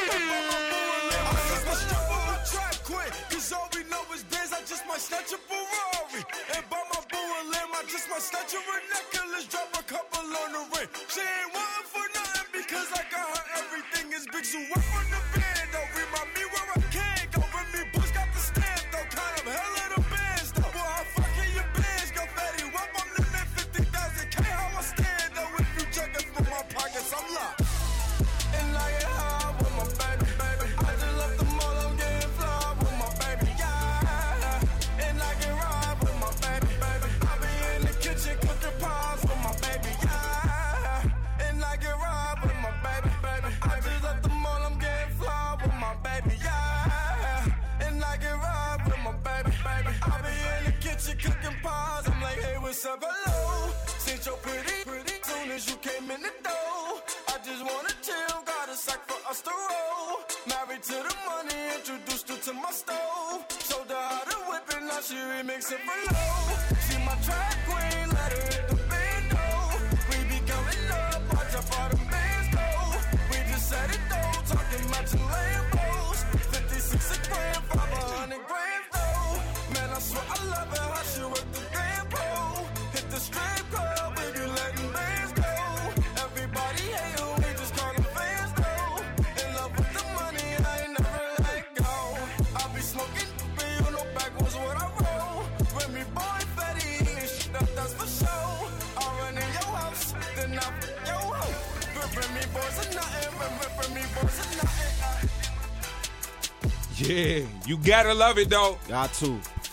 I said the track quit, cause all we know is business. I just might snatch a Ferrari. And by my boo a limb, I just might snatch her a necklace, drop a couple on the ring. She ain't wantin' for nothing because I got her everything is big. So up on the band, though, remind me where I can go. With me, Bush got the stamp, though, kind of hell of the bands, though. Well, how fucking your bands go, Fetty Wap, I'm living 50,000K, how I stand, though. If you checkin' from my pockets, I'm locked. And I get high with my baby, baby. I just left the mall, I'm getting fly with my baby, yeah. And I get ride with my baby, baby. I be in the kitchen cooking pies with my baby, yeah. And I get ride with my baby, baby. I just left the mall, I'm getting fly with my baby, yeah. And I get ride with my baby, baby. I be in the kitchen cooking pies. I'm like, hey, what's up, hello? Since you're pretty, soon as you came in the door. I just wanna chill, got a sack for us to roll. Married to the money, introduced her to my stove. Showed her how to whip it, now she remixing for low. She my track queen, let her hit the bando. We be going up, watch how far them bands go. We just set it though, talking matching Lambos. 56 a gram, 500 grams though. Man, I swear I love her, how she work the damn pole. Hit the strip club, we be letting bands go. Everybody hate her, we just call them fans though. In love with the money, I ain't never let go. I be smoking, but you know backwards what I roll. With me boy Fetty, and shit that's for show. I run in your house, then I your home. Ripping me boys are nothing, ripping me boys are nothing. Yeah, you gotta love it though. Got to.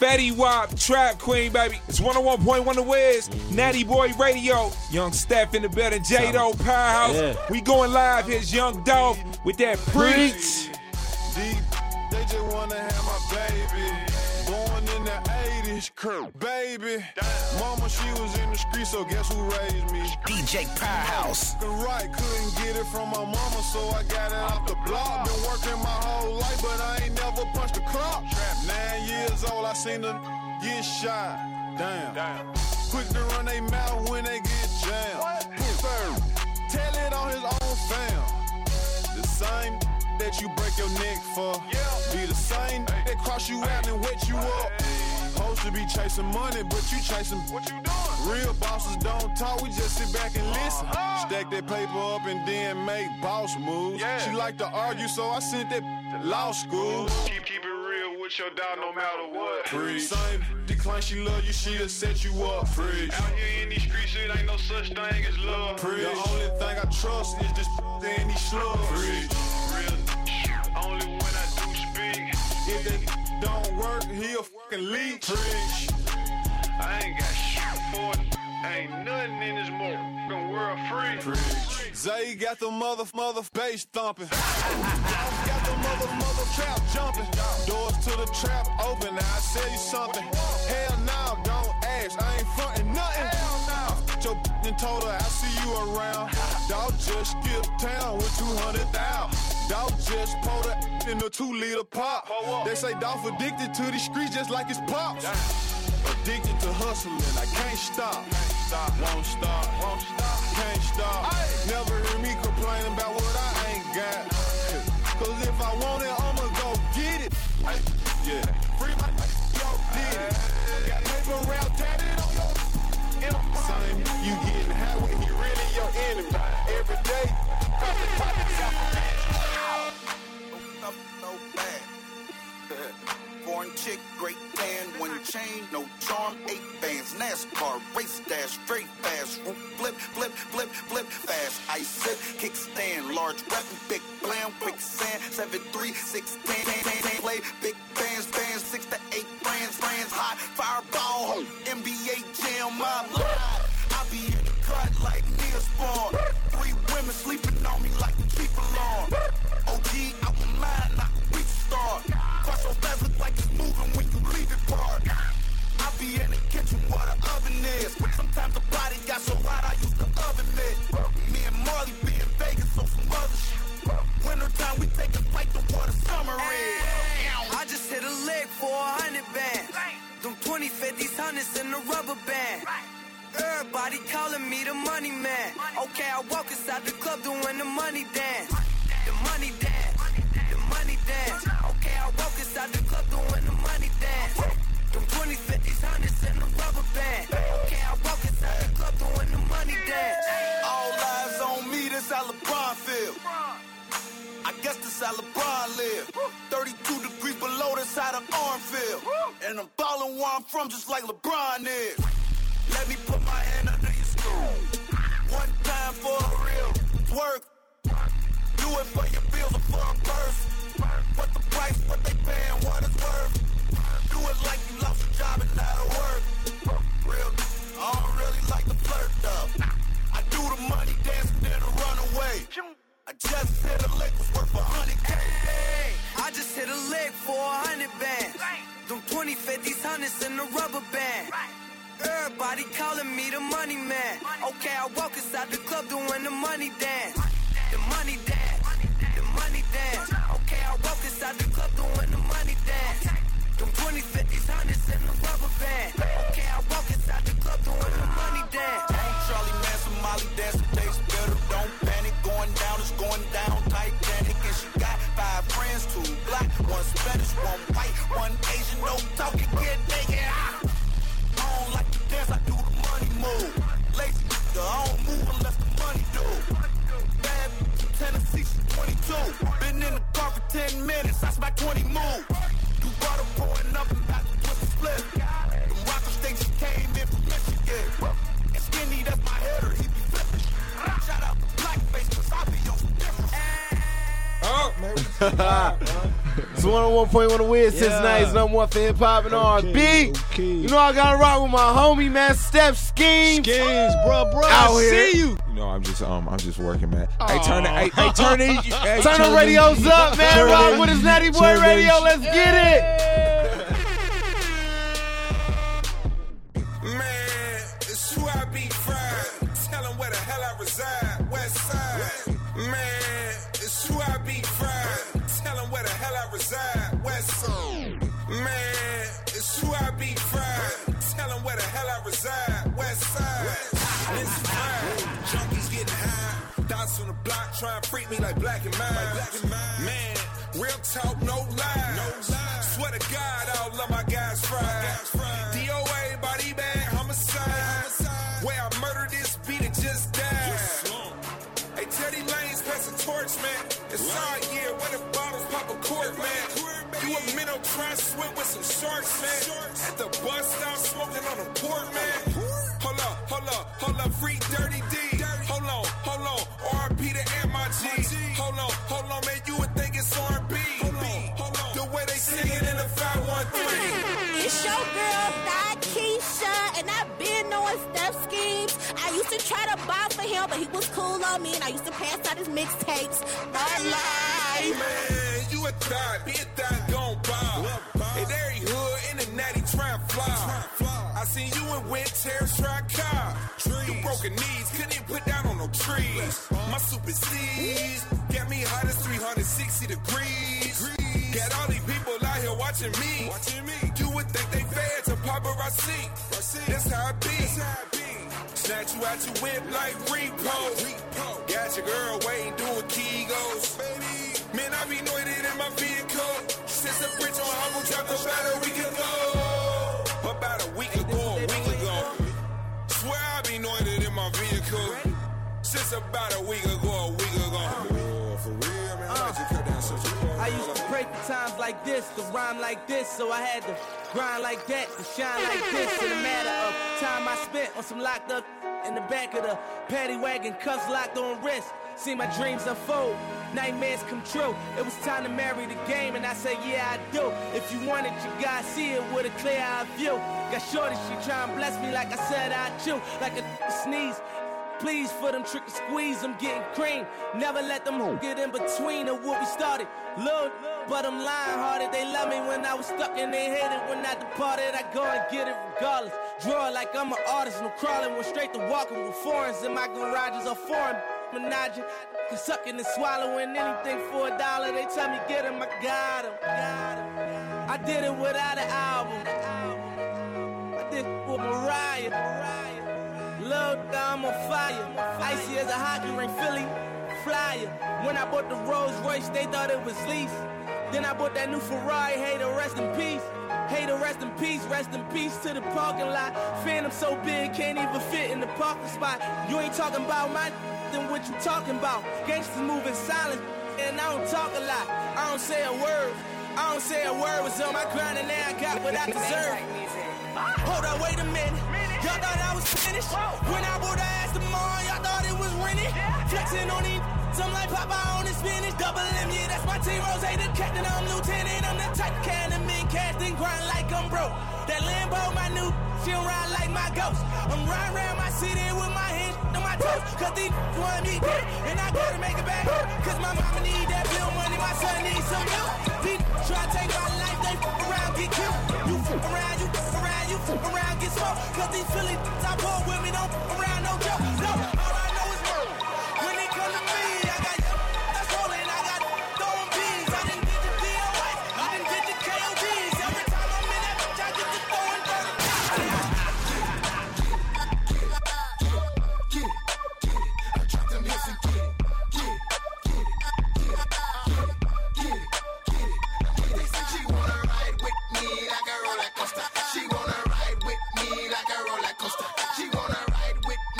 Fetty Wap, Trap Queen, baby. It's 101.1 The Wiz, Natty Boy Radio. Young Steph in the building, J-Do, Powerhouse. Yeah. We going live. Here's Young Dolph with that Preach. Deep, they just wanna have my baby. Born in the 80s, baby. Mama, she was in the street, so guess who raised me? DJ Powerhouse. Right, couldn't get it from my mama, so I got it off the block. Been working my whole life, but I ain't never punched a clock. 9 years old, I seen them get shot. Damn. Quick to run they mouth when they get jammed. Tell it on his own fam. The same that you break your neck for. Be the same that cross you out and wet you up. Supposed to be chasing money, but you chasing what you doing? Real bosses don't talk, we just sit back and listen. Stack that paper up and then make boss moves. She like to argue, so I sent that to law school. Keep it real with your dog no matter what. Preach. Same decline, she love you, she'll set you up. Preach. Out here in these streets, it ain't no such thing as love. Preach. The only thing I trust is this and these slugs. Preach. Real only when I do speak. If they don't work, he'll fucking leech. Preach. I ain't got shit for it. Ain't nothing in this motherfucking world free. Preach. Zay got the mother bass thumping. Got the mother trap jumping. Doors to the trap open. Now I tell you something. Hell no, don't ask. I ain't frontin' nothing. Hell no. I f***ed your and told her I see you around. Dog just skipped town with 200,000. Dog just pulled her in a 2-liter pop. They say Dolph addicted to these streets just like his pops. Addicted to hustling, I can't stop. Won't stop. Can't stop. Never hear me complain about what I ain't got. Cause if I want it, I'ma go get it. Yeah. Free my yo, did it. Got paper round tatted on your same, you getting high when he really your enemy. Every day, no bad. Foreign chick, great tan, one chain, no charm, 8 bands, NASCAR, race dash, straight fast, roof flip, fast, ice sit, kickstand, large weapon, big blam, quicksand, 7-3, 6-10, play, big bands, 6 to 8 brands, hot, fireball, NBA jam, my lord. I be in the cut like Nia Spawn. 3 women sleeping on me like a cheap alarm. OG, I won't mind, not a weak star. Crush your fast look like it's moving when you leave it park. I be in the kitchen where the oven is. Sometimes the body got so hot I used the oven mitt. Me and Marley be in Vegas on some other shit. Wintertime we take a flight to where the summer is. I just hit a lick for 100 bands. Them 20, 50s, 100s in the rubber band. Everybody calling me the money man. Okay, I walk inside the club doing the money dance. The money dance. The money dance. Okay, I walk inside the club doing the money dance. Them 20, 50s, 100s in the rubber band. Okay, I walk inside the club doing the money dance. All eyes on me, this how LeBron feel. I guess this how LeBron live. 32 degrees below, this how the arm feel. And I'm ballin' where I'm from just like LeBron is. Let me put my hand under your screw. One time for a real work. Do it for your bills or for a purse. What the price, what they paying, what it's worth. Do it like you lost your job and out of work. Real, I don't really like to flirt though. I do the money dance and then I run away. I just hit a lick, was worth 100K. I just hit a lick for 100 bands. Them 20, 50s, 100s in the rubber band. Everybody calling me the money man. Okay, I walk inside the club doing the money dance. The money dance. The money dance. Okay, I walk inside the club doing the money dance. Them 20, 50s, 100s in the rubber band. Okay, I walk inside the club doing the money dance. I'm Charlie Manson, Molly dancing, days better. Don't panic, going down, it's going down. Titanic, and she got 5 friends, 2 black, 1 Spanish, 1 white, 1 Asian. No talking, get naked. I don't like to dance, I do the money move. Lazy, I don't move unless the money do. Bad Tennessee, 22. Been in the car for 10 minutes, I smack 20 moves. You butter pouring up and back to twist the split. The rocker station came in from Michigan. And Skinny, that's my header, he be flipping. Shout out to Blackface, cause I be on some different. Oh, man. It's 101.1 The Wiz Cincinnati's number one for hip hop and R&B. You know I gotta rock with my homie, man, Steph Schemes. Bro, out I here. see you. You know, I'm just working, man. Hey, turn the radios up, man. Rock with his Natty Boy Radio. Let's get it. Man, it's who I be fried. Tell them where the hell I reside. West side. Man, it's who I be fried. Tell them where the hell I reside. West side. Man, it's who I be fried. Tell them where the hell I reside. West side. It's fried. Junkies getting high. Dots on the block trying to freak me like Black and Mild. Man, real talk, no lies. Swear to God, all of my guys fried. DOA, body bag, homicide. Where I murdered this beat, it just died. Hey, Teddy Lane's pass the torch, man. It's our year where the bottles pop a cork, man. You a minnow trying to swim with some sharks, man. At the bus stop smoking on the port, man. Hold up, free Dirty D. Hold on, R.I.P. to M.I.G. Hold on, man, you would think it's R&B. The way they sing it in the 513. It's your girl, Thigh Keisha, and I've been knowing Steph Schemes. I used to try to buy for him, but he was cool on me, and I used to pass out his mixtapes. I lie. Man, you a thot, be a thot, gon' bob. In every hood, in the natty, try and fly. I seen you in winter, try car. You broken knees, couldn't even put down on no trees. My super C's got me hot as 360 degrees. Got all these people out here watching me. You would think they fed to paparazzi. That's how I be. Snatch you out your whip like repo. Got your girl waiting doing Kegels. Man, I be noited in my vehicle. Since the bridge on Humble dropped about a week ago. About a week ago. Swear I be noited in my vehicle. Since about a week ago. For real, man. I just cut down such a I used to pray for times like this, to rhyme like this, so I had to grind like that, to shine like this. In a matter of time I spent on some locked up in the back of the paddy wagon, cuffs locked on wrist. See my dreams unfold, nightmares come true. It was time to marry the game, and I said, yeah, I do. If you want it, you gotta see it with a clear eye view. Got shorty, she try and bless me like I said I chew, like a sneeze. Please for them trick and squeeze, I'm getting cream. Never let them get in between of what we started. Look, but I'm lying-hearted. They love me when I was stuck and they hated when I departed. I go and get it regardless. Draw like I'm an artist, no crawling. Went straight to walking with foreigns in my garages or foreign menaging. Sucking and swallowing anything for $1. They tell me get him, I got him. I did it without an album. I did it with Mariah. Lil' I'm on fire. Icy as a hockey ring, Philly flyer. When I bought the Rolls Royce, they thought it was lease. Then I bought that new Ferrari, hater, rest in peace. Hater, rest in peace to the parking lot. Phantom so big, can't even fit in the parking spot. You ain't talking about my then what you talking about? Gangsters move in silence, and I don't talk a lot. I don't say a word. Was on my grind and now I got what I deserve. Hold up, wait a minute. Y'all thought I was finished. When I bought the ass tomorrow, y'all thought it was rented. Flexing on these, I'm like Papa on the spinach. Double M, yeah, that's my team. Rose, the captain, I'm lieutenant. I'm the type of can of men casting, grind like I'm broke. That Lambo, my new, she don't ride like my ghost. I'm riding around my city with my hands on my toes. Cause these want me dead, and I gotta make it back. Cause my mama need that bill money, my son needs some milk. These try to take my life, they around, get killed. You around, around, get smoked. Cause these Philly I pull with me, don't around, no joke. No, all I know is work. When it come to me, I got that's rolling, I got throwing bees. I done did the DOA, I done did the KODs. Every time I'm in that bitch, I get to throwing I drop them hits and get it. They say she wanna ride with me like a roller coaster. She wanna ride with me like a roller coaster. She wanna ride with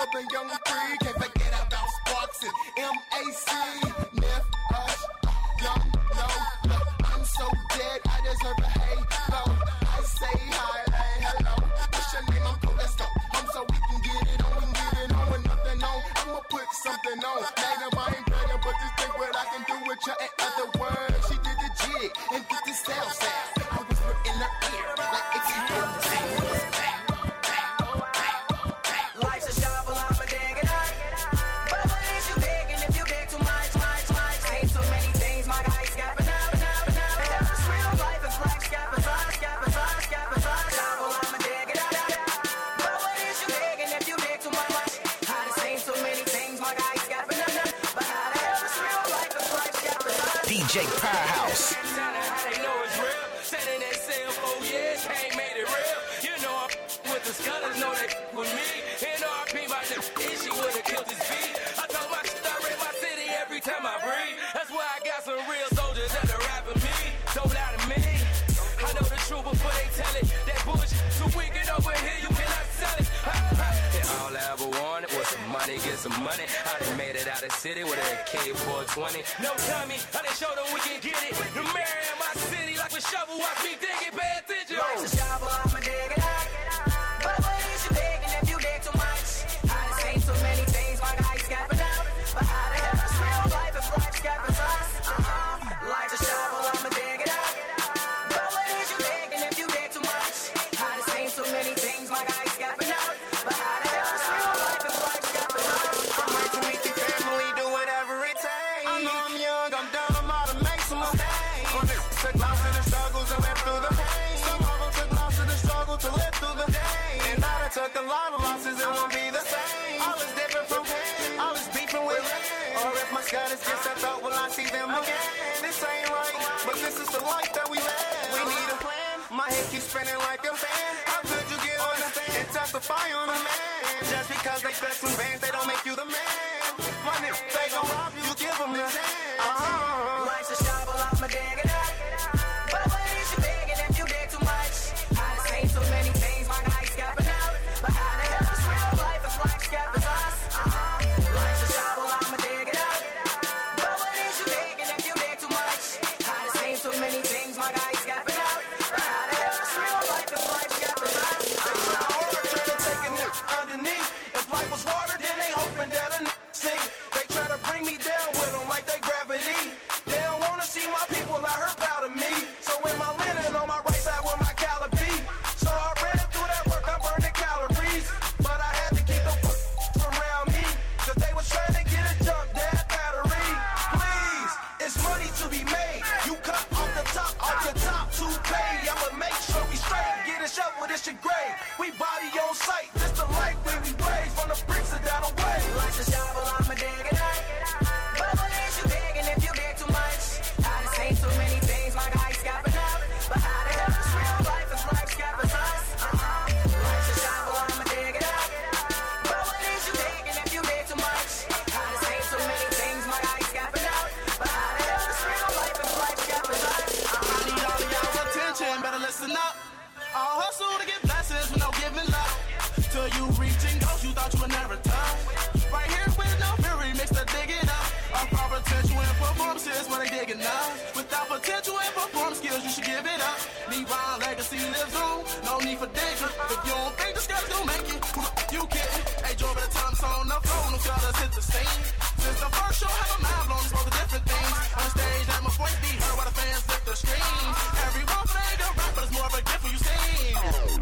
Southern Young Free. Can't forget about Sparks and MAC. Myth, Hush, Young, no. Look, I'm so dead, I deserve a halo. I say hi, hey, hello. What's your name? I'm cool, let's go. So we can get it on, with nothing on. I'ma put something on. Name I ain't better, but just think what I can do with you. In other words, she did the jig and did the sound. I whisper in her ear like it's you. Life's a shovel, I'm a dig it up. But what is you digging if you dig too much? Ain't so many things, my guys scapping up. That's real life is like scapping, shovel, I'm a dig it up. But what is you digging if you dig too much? I done seen so many things, my guys scapping up. But how the hell is real life is like scapping? DJ Powerhouse. How they know it's real. Said in that cell 4 years, ain't made it real. You know I'm with the scholars, know they with me. And RP my she would've killed this beat. I told my shit, I rap my city every time I breathe. That's why I got some real soldiers that are rapping me. Sold out of me. I know the truth before they tell it. That bullshit too weak and over here, you cannot sell it. And all I ever wanted was some money, get some money. I done made it out of the city with a K420. No dummy, I done showed them we can get it. The mayor in my city like a shovel, watch me dig it, pay attention. Life's a shovel, I'ma dig it up. But what is you digging if you dig too much? I done seen so many things, my guys scapping up. But how the hell is real life if life scapping us? Life's a shovel, I'ma dig it up. But what is you digging if you dig too much? I done seen so many things, my guys scapping up. But how the hell is real life if life scapping us? I'm right to meet the family, do whatever it takes. I know I'm young, I'm dumb, I'm out to make some mistakes. Took loss to the struggles and lived through the pain. Some of them took loss to the struggle to live through the day. And I done took a lot of losses, it won't be the same. All is different from pain, all is beefing with rain. Or if my status gets set up, will I see them again? This ain't right, but this is the life that we live. We need a plan, my head keeps spinning like a fan. How could you get on the stand and testify on a man? Just because they flex some bands, they don't make you the man. Money, they gon' rob you, give them the hand. Life's a shovel, I'ma dig it up. But what is you digging if you dig too much? I done seen so many things, my guys scapping up. But how the hell is real life is like scapping us? Life's a shovel, I'ma dig it up. But what is you digging if you dig too much? I done seen so many things, my guys scapping up. But how the hell is real life is like scapping us? Taking it underneath. If life was water, then they hoping that a sink. They try to bring me down with them like they gravity. They don't wanna see my people, I heard proud of me. So in my linen on my right side where my caliber be. So I ran through that work, I'm burning calories. But I had to keep the around me. Cause they was trying to get a jump that battery. Please, it's money to be made. You cut off the top to pay. I'ma make sure we straight. Get a shovel, this shit great. We body on sight, this the life we raised from the bricks of that away. Life's a shovel, I'ma dig it up. But what is you digging if you dig too much? I done seen so many things, my guys scapping up. But how the hell is real life if life scapping us? Life's a shovel, I'ma dig it up. But what is you digging if you dig too much? I done seen so many things, my guys scapping up. But how the hell is real life if life scapping us? I need all of y'all's attention, better listen up. I'll hustle to get blessings with no giving up. Till you reaching goals you thought you would never touch. Right here with no fury, mix the digging up. Our potential and performances when they digging up. Without potential and performance skills, you should give it up. Meanwhile, legacy lives on, no need for digging. If you don't think the skills gon' make it, you kidding. Hey, Joe, by the time it's on the floor, no fellas hit the scene. Since the first show, have a mind blown, exposed to different things. On stage, let my voice be heard while the fans lift the screams. Everyone playing a rap, but it's more of a gift when you sing.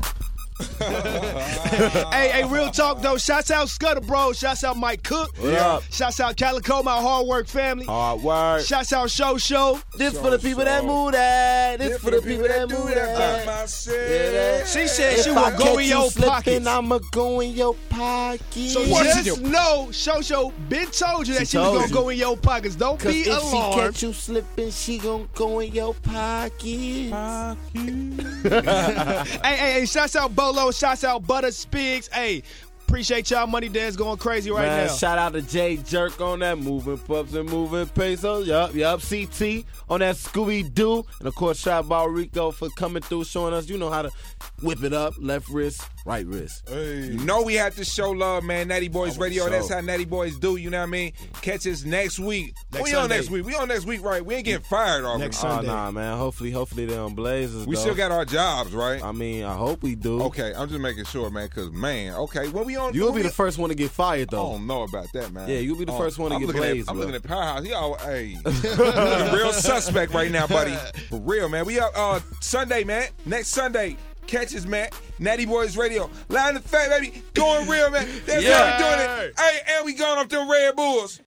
Hey, real talk though. Shouts out Scudder Bro. Shouts out Mike Cook. What up? Shouts out Calico, my hard work family. Hard work. Shouts out Show. This for the people that move that. This for the people that move that. She said she will go in your pocket. I'ma go in your pocket. So just know, Show been told you that she was gonna go in your pockets. Don't be alarmed. If she catch you slipping, she gonna go in your pocket. Hey, shouts out Bolo. Shouts out Butter Spigs. Hey, Appreciate y'all. Money Dad's going crazy right Man, now. shout out to Jay Jerk on that moving pups and moving pesos. Yup. CT on that Scooby Doo, and of course Trap Ball Rico for coming through, showing us how to whip it up, left wrist, right wrist. You know we have to show love, man. Natty Boys Radio. That's how Natty Boys do. You know what I mean? Catch us next week. We on next week, right? We ain't getting fired already. Next Sunday. Nah, man. Hopefully they on Blazers. We though. still got our jobs, right? I mean, I hope we do. Okay, I'm just making sure, man. Cause man, okay, when we on, You'll be the first one to get fired, though. I don't know about that, man. Yeah, you'll be the first one to get blazed. I'm looking at Powerhouse. He all, hey, the real suspect right now, buddy. For real, man. We up Sunday, man. Next Sunday. Catch us, man. Natty Boys Radio. Line the fact, baby. Going real, man. That's how we doing it. Hey, and we going off them Red Bulls.